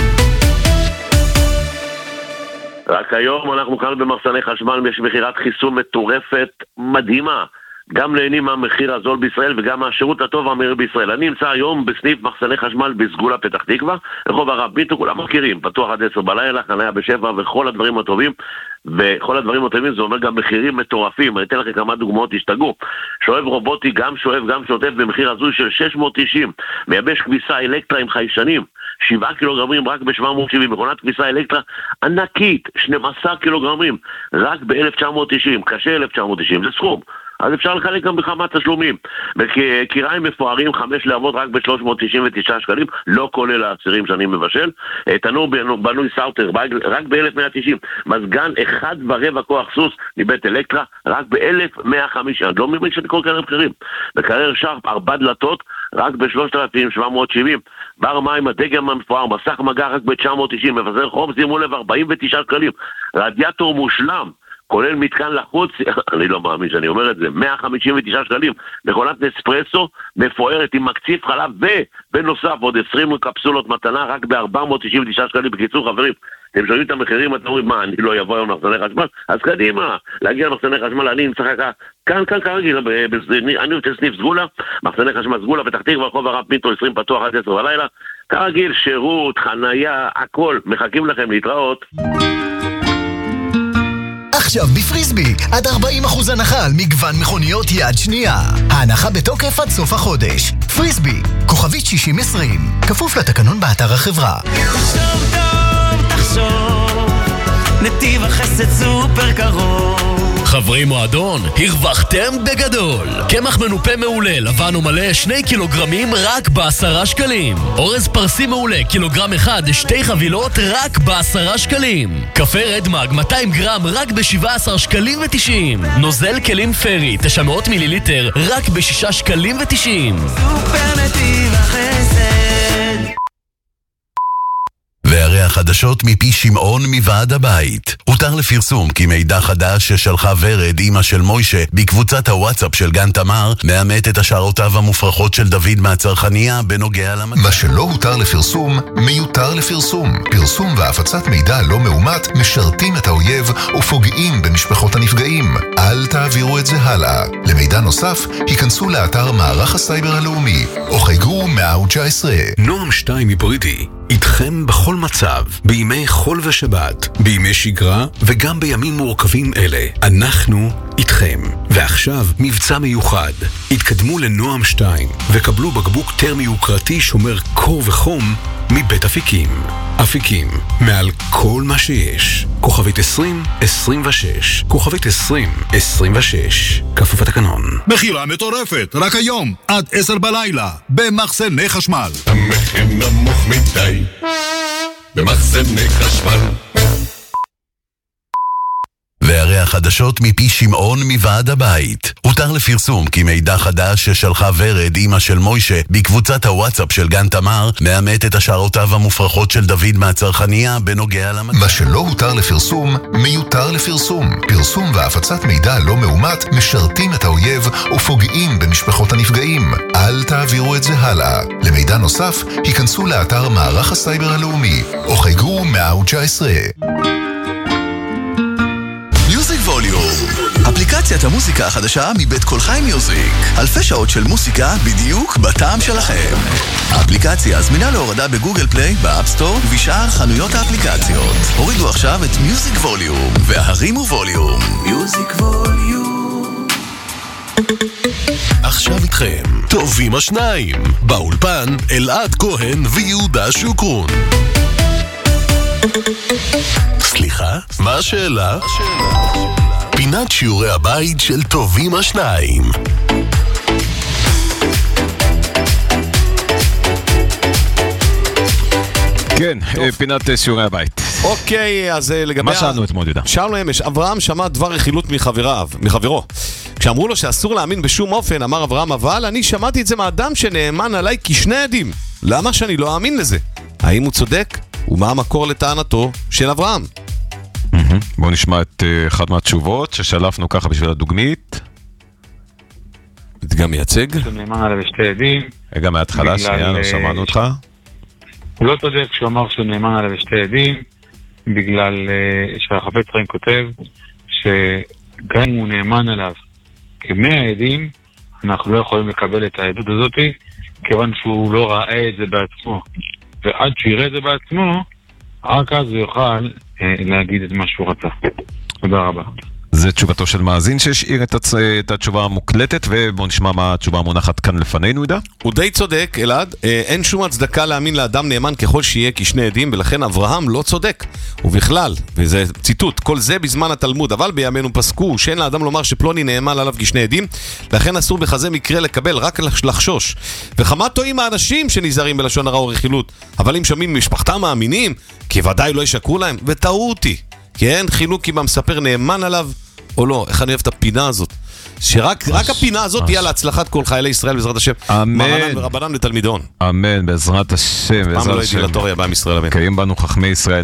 רק היום אנחנו כאן במחסני חשמל, יש מחירת חיסון מטורפת מדהימה. גם נהנים מהמחיר הזול בישראל וגם מהשירות הטוב והמהיר בישראל. אני נמצא היום בסניף מחסני חשמל בסגולה פתח תקווה, רחוב הרב ביטו, כולם מכירים, פתוח עד 10 בלילה, חניה ב7 וכל הדברים הטובים, וכל הדברים הטובים זה אומר גם מחירים מטורפים. אני אתן לכם כמה דוגמאות, תשתגעו. שואב רובוטי, גם שואב גם שוטף במחיר הזוי של 690, מייבש כביסה אלקטרה עם חיישנים 7 קילוגרמים רק ב-770, מכונת כביסה אלקטרה ענקית 12 קילוגרמים רק ב-1990, קשה 1990, זה סכום, אז אפשר לחלק גם בכמה תשלומים. וקיריים מפוארים 5 להבות רק ב-399 שקלים, לא כולל העצירים שאני מבשל. תנור בנוי סאוטר רק ב-1190, מזגן 1.25 כוח סוס מבית אלקטרה רק ב-1150, אני לא מבין שאני כל כאלה מחירים. בקרר שרפ 4 דלתות רק ב-3770, בר מים הדגם המפואר מסך מגע רק ב-990, מבזר חום שימו לב 49 שקלים, רדיאטור מושלם כולל מתקן לחוץ, אני לא מאמין שאני אומר את זה, 159 שקלים, מכונת נספרסו מפוארת עם מקציף חלב ובנוסף עוד 20 קפסולות מתנה רק ב-499 שקלים. בקיצור חברים, אתם שומעים את המחירים, אתם אומרים, מה, אני לא יבוא היום למחסני חשמל? אז קדימה, להגיע למחסני חשמל, אני נמצא כאן כרגיל, אני רוצה סניף סגולה, מחסני חשמל סגולה, פתח תקווה, רחוב הרב פיטו 20 פתוח עד 10 בלילה, כרגיל, שירות, חנייה, הכל, מחכים לכם להתראות. עכשיו בפריסבי, עד 40% הנחה על מגוון מכוניות יד שנייה. ההנחה בתוקף עד סוף החודש. פריסבי, כוכבית 6020, כפוף לתקנון באתר החברה. תחשוב טוב, תחשוב, נתיב החסד סופר קרוב. חברי מועדון, הרווחתם בגדול. קמח מנופה מעולה, לבן ומלא 2 קילוגרמים רק ב10 שקלים. אורז פרסי מעולה, קילוגרם אחד, 2 חבילות רק ב10 שקלים. קפה רדמג 200 גרם רק ב17 שקלים ו90. נוזל כלים פרי 900 מיליליטר רק ב6 שקלים ו90. סופר נתיב החסד. והרי החדשות מפי שמעון מוועד הבית. הותר לפרסום כי מידע חדש ששלחה ורד, אמא של מוישה, בקבוצת הוואטסאפ של גן תמר, מאמת את השערותיו המופרכות של דוד מהצרכניה בנוגע למצב. מה שלא הותר לפרסום, מיותר לפרסום. פרסום והפצת מידע לא מאומת משרתים את האויב ופוגעים במשפחות הנפגעים. אל תעבירו את זה הלאה. למידע נוסף, היכנסו לאתר מערך הסייבר הלאומי, או חייגו 119. נועם 2 היברידי, איתכם בכל מצב, בימי חול ושבת, בימי שגרה וגם בימים מורכבים אלה. אנחנו איתכם. ועכשיו מבצע מיוחד. התקדמו לנועם 2 וקבלו בקבוק טרמי יוקרתי שומר קור וחום מבית אפיקים. אפיקים, מעל כל מה שיש. כוכבית 2026, כוכבית 2026, כפוף התקנון. מחירה מטורפת, רק היום, עד 10 בלילה, במחסני חשמל. המחיר נמוך מדי, במחסני חשמל. והרי החדשות מפי שמעון מוועד הבית. הותר לפרסום כי מידע חדש ששלחה ורד, אמא של מוישה, בקבוצת הוואטסאפ של גן תמר, מאמת את השערותיו המופרכות של דוד מהצרכניה בנוגע למצב. מה שלא הותר לפרסום, מיותר לפרסום. פרסום והפצת מידע לא מאומת משרתים את האויב ופוגעים במשפחות הנפגעים. אל תעבירו את זה הלאה. למידע נוסף, היכנסו לאתר מערך הסייבר הלאומי, או חייגו 119. ווליום, אפליקציית המוזיקה החדשה מבית כל חי מיוזיק. אלפי שעות של מוסיקה בדיוק בטעם שלכם. האפליקציה זמינה להורדה בגוגל פליי, באפסטור ובשאר חנויות האפליקציות. הורידו עכשיו את מיוזיק ווליום והרימו ווליום. מיוזיק ווליום. עכשיו איתכם, טובים השניים. באולפן אלעד כהן ויהודה שוקרון. סליחה? מה השאלה? פינת שיעורי הבית של טובים השניים. כן, פינת שיעורי הבית. אוקיי, אז לגבי... מה שאלנו אתמול, יהודה? שאלנו אמש, אברהם שמע דבר רכילות מחברו. כשאמרו לו שאסור להאמין בשום אופן, אמר אברהם, אבל אני שמעתי את זה מאדם שנאמן עליי כשני עדים. למה שאני לא אאמין לזה? האם הוא צודק? ומה המקור לטענתו של אברהם? בואו נשמע את אחת מהתשובות ששלפנו ככה בשביל הדוגמית. גם מייצג? הוא נאמן עליו בשתי עדים. רגע, מההתחלה, שנייה, לא שמענו אותך. הוא לא צודק כשהוא אמר שהוא נאמן עליו בשתי עדים, בגלל שהחפץ חיים כותב שגם אם הוא נאמן עליו כ100 עדים, אנחנו לא יכולים לקבל את העדות הזאת, כיוון שהוא לא ראה את זה בעצמו. ועד שיראה את זה בעצמו, רק אז הוא יוכל להגיד את מה שהוא רצה. תודה רבה. זה תשובתו של מאזין שהשאיר את התשובה המוקלטת, ובואו נשמע מה התשובה המונחת כאן לפנינו, ידע. הוא די צודק, אלעד. אין שום הצדקה להאמין לאדם נאמן ככל שיהיה כשני עדים, ולכן אברהם לא צודק. ובכלל, וזה ציטוט, כל זה בזמן התלמוד, אבל בימינו פסקו שאין לאדם לומר שפלוני נאמן עליו כשני עדים, לכן אסור בכזה מקרה לקבל, רק לחשוש. וכמה טועים האנשים שנזהרים בלשון הרע או רכילות, אבל אם שומעים משפחתם מאמינים, כי ודאי לא ישקרו להם, וטעו אותי. כי אין חילוק אם המספר נאמן עליו או לא. איך אני אוהב את הפינה הזאת, שרק הפינה הזאת תהיה להצלחת כל חיילי ישראל בעזרת השם. מרנן ורבנן לתלמידון. אמן, בעזרת השם. פעם לא ידילטוריה בעם ישראל, אמן. קיים בנו חכמי ישראל.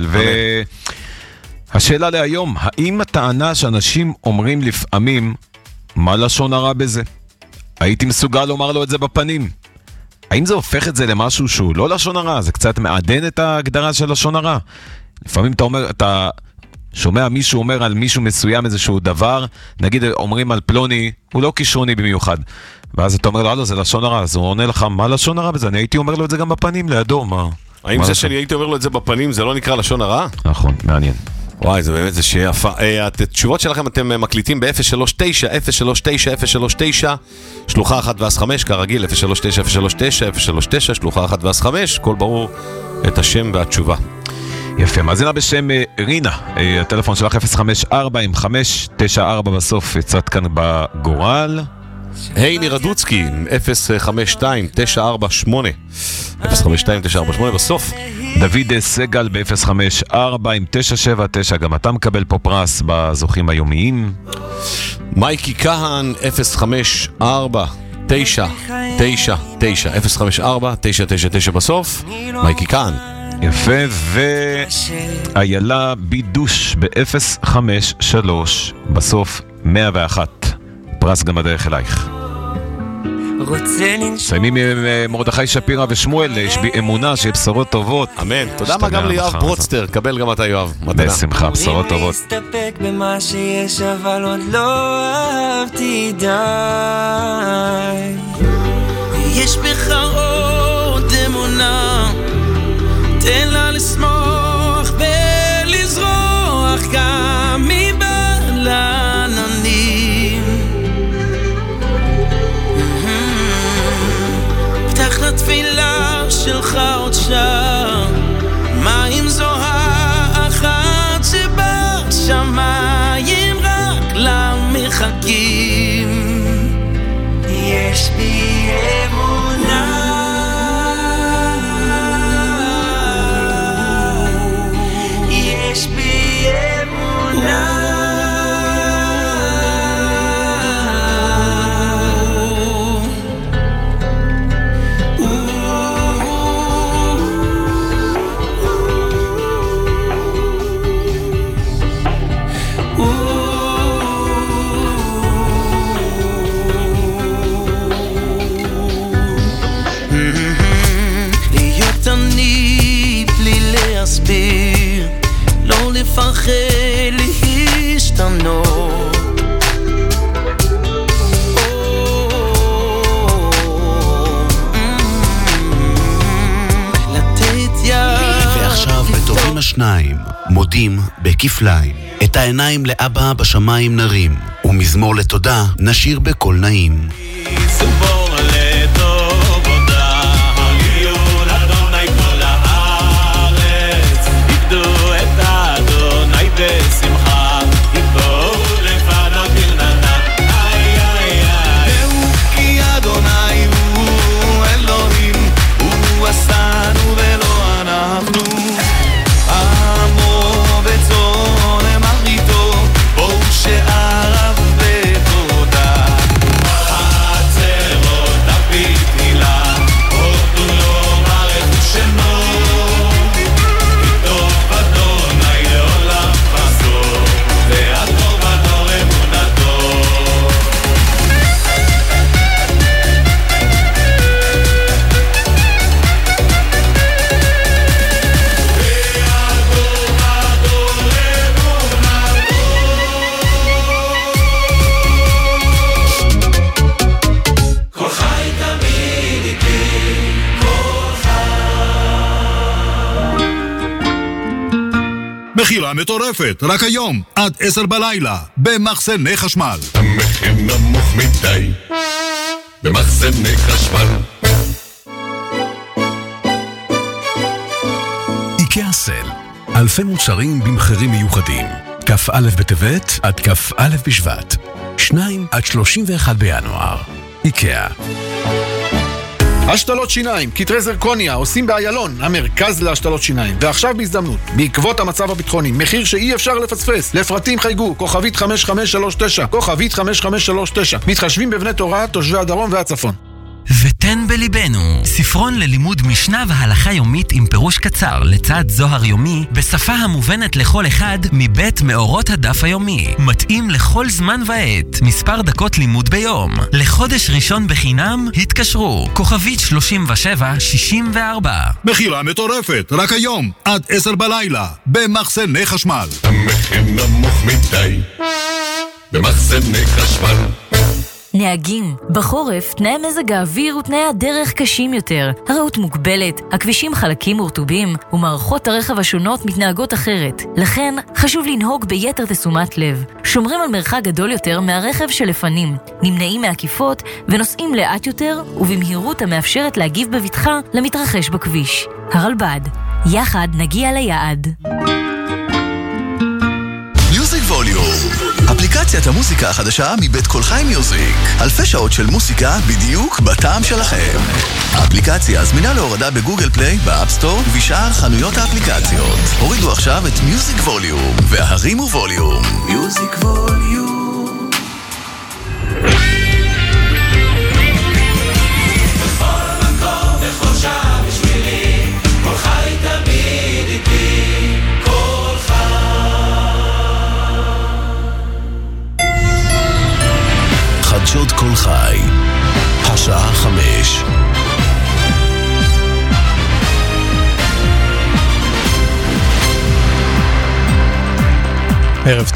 והשאלה להיום, האם הטענה שאנשים אומרים לפעמים, מה לשון הרע בזה? הייתי מסוגל לומר לו את זה בפנים? האם זה הופך את זה למשהו שהוא לא לשון הרע? זה קצת מעדן את ההגדרה של לשון הרע. לפעמים אתה שומע מישהו אומר על מישהו מסוים איזשהו דבר, נגיד אומרים על פלוני, הוא לא כישרוני במיוחד, ואז אתה אומר לו, הלו, זה לשון הרע, אז הוא עונה לך, מה לשון הרע בזה? אני הייתי אומר לו את זה גם בפנים, לידו, מה? האם זה שאני הייתי אומר לו את זה בפנים, זה לא נקרא לשון הרע? נכון, מעניין. וואי, זה באמת, זה שיהיה יפה. התשובות שלכם אתם מקליטים ב-039-039-039, שלוחה 1 ואז 5, כרגיל, 039-039-039, שלוחה 1 ואז 5, כל ברור את השם והתשובה. יפה, מאזינה בשם רינה, הטלפון שלך 054 עם 594 בסוף, יצאת כאן בגורל. היי נירדוצקי, 052-948 בסוף. דוד סגל ב-054 עם 979, גם אתה מקבל פה פרס בזוכים היומיים. מייקי כהן 054-999 בסוף, מייקי כהן. יפה, ואיילה בידוש ב-053 בסוף 101, פרס גם בדרך אלייך. סיימים עם מרדכי שפירה ושמואל, יש בי אמונה שיהיה בשורות טובות. אמן. תודה מה גם ליואב ברודסטר, קבל גם אתה יואב, מתנה. בשמחה, בשורות טובות. אני מסתפק במה שיש אבל עוד לא אהבתי די, יש בך עוד אמונה, תן לה לשמוח ולזרוח גם מבעל עננים, פתח לתפילה שלך עוד שם, מה אם זו האחת שבא צודקים. יש בי אמונה, יש בי אמונה. לא לפחד להשתנות, לתת יד. ועכשיו בטובים השניים מודים בכפליים, את העיניים לאבא בשמיים נרים, ומזמור לתודה נשיר בקול נעים. בשמחה יבואו לפנות ברננה, איי איי איי. והוא כי אדוני הוא אלוהים, הוא עשנו ולא אנחנו. עמו וצאן מרעיתו, בואו שעריו בתודה. חצרות דוד תהילה, הודו לו ברכו שמו. מחירה מטורפת, רק היום, עד 10 בלילה, במחסני חשמל. המחיר נמוך מדי, במחסני חשמל. איקאה סל, אלפי מוצרים במחירים מיוחדים. כ"א בטבת עד כ"א בשבט, 2 עד 31 בינואר. איקאה. השתלות שיניים, קטרי זרקוניה, עושים באיילון, המרכז להשתלות שיניים. ועכשיו בהזדמנות, בעקבות המצב הביטחוני, מחיר שאי אפשר לפספס. לפרטים חייגו, כוכבית 5539, כוכבית 5539. מתחשבים בבני תורה, תושבי הדרום והצפון. ותן בליבנו, ספרון ללימוד משנה והלכה יומית עם פירוש קצר לצד זוהר יומי, בשפה המובנת לכל אחד מבית מאורות הדף היומי. מתאים לכל זמן ועת, מספר דקות לימוד ביום. לחודש ראשון בחינם, התקשרו, כוכבית 3764. מחירה מטורפת, רק היום, עד 10 בלילה, במחסני חשמל. המחיר נמוך מדי, במחסני חשמל. נהגים, בחורף תנאי מזג האוויר ותנאי הדרך קשים יותר. הראות מוגבלת, הכבישים חלקים ורטובים, ומערכות הרכב השונות מתנהגות אחרת. לכן, חשוב לנהוג ביתר תשומת לב. שומרים על מרחק גדול יותר מהרכב שלפנים, נמנעים מעקיפות ונוסעים לאט יותר ובמהירות המאפשרת להגיב בבטחה למתרחש בכביש. הרלב"ד, יחד נגיע ליעד. מיוזיק ווליום, אפליקציית המוזיקה החדשה מבית כל חי מיוזיק. אלפי שעות של מוסיקה בדיוק בטעם שלכם. האפליקציה זמינה להורדה בגוגל פליי, באפסטור ובשאר חנויות האפליקציות. הורידו עכשיו את מיוזיק ווליום והרימו ווליום. מיוזיק ווליום. בכל מקום, בכל שעה בשבילי, כל חי תמיד איתי, כל חי. חדשות כל חי, השעה 5. ערב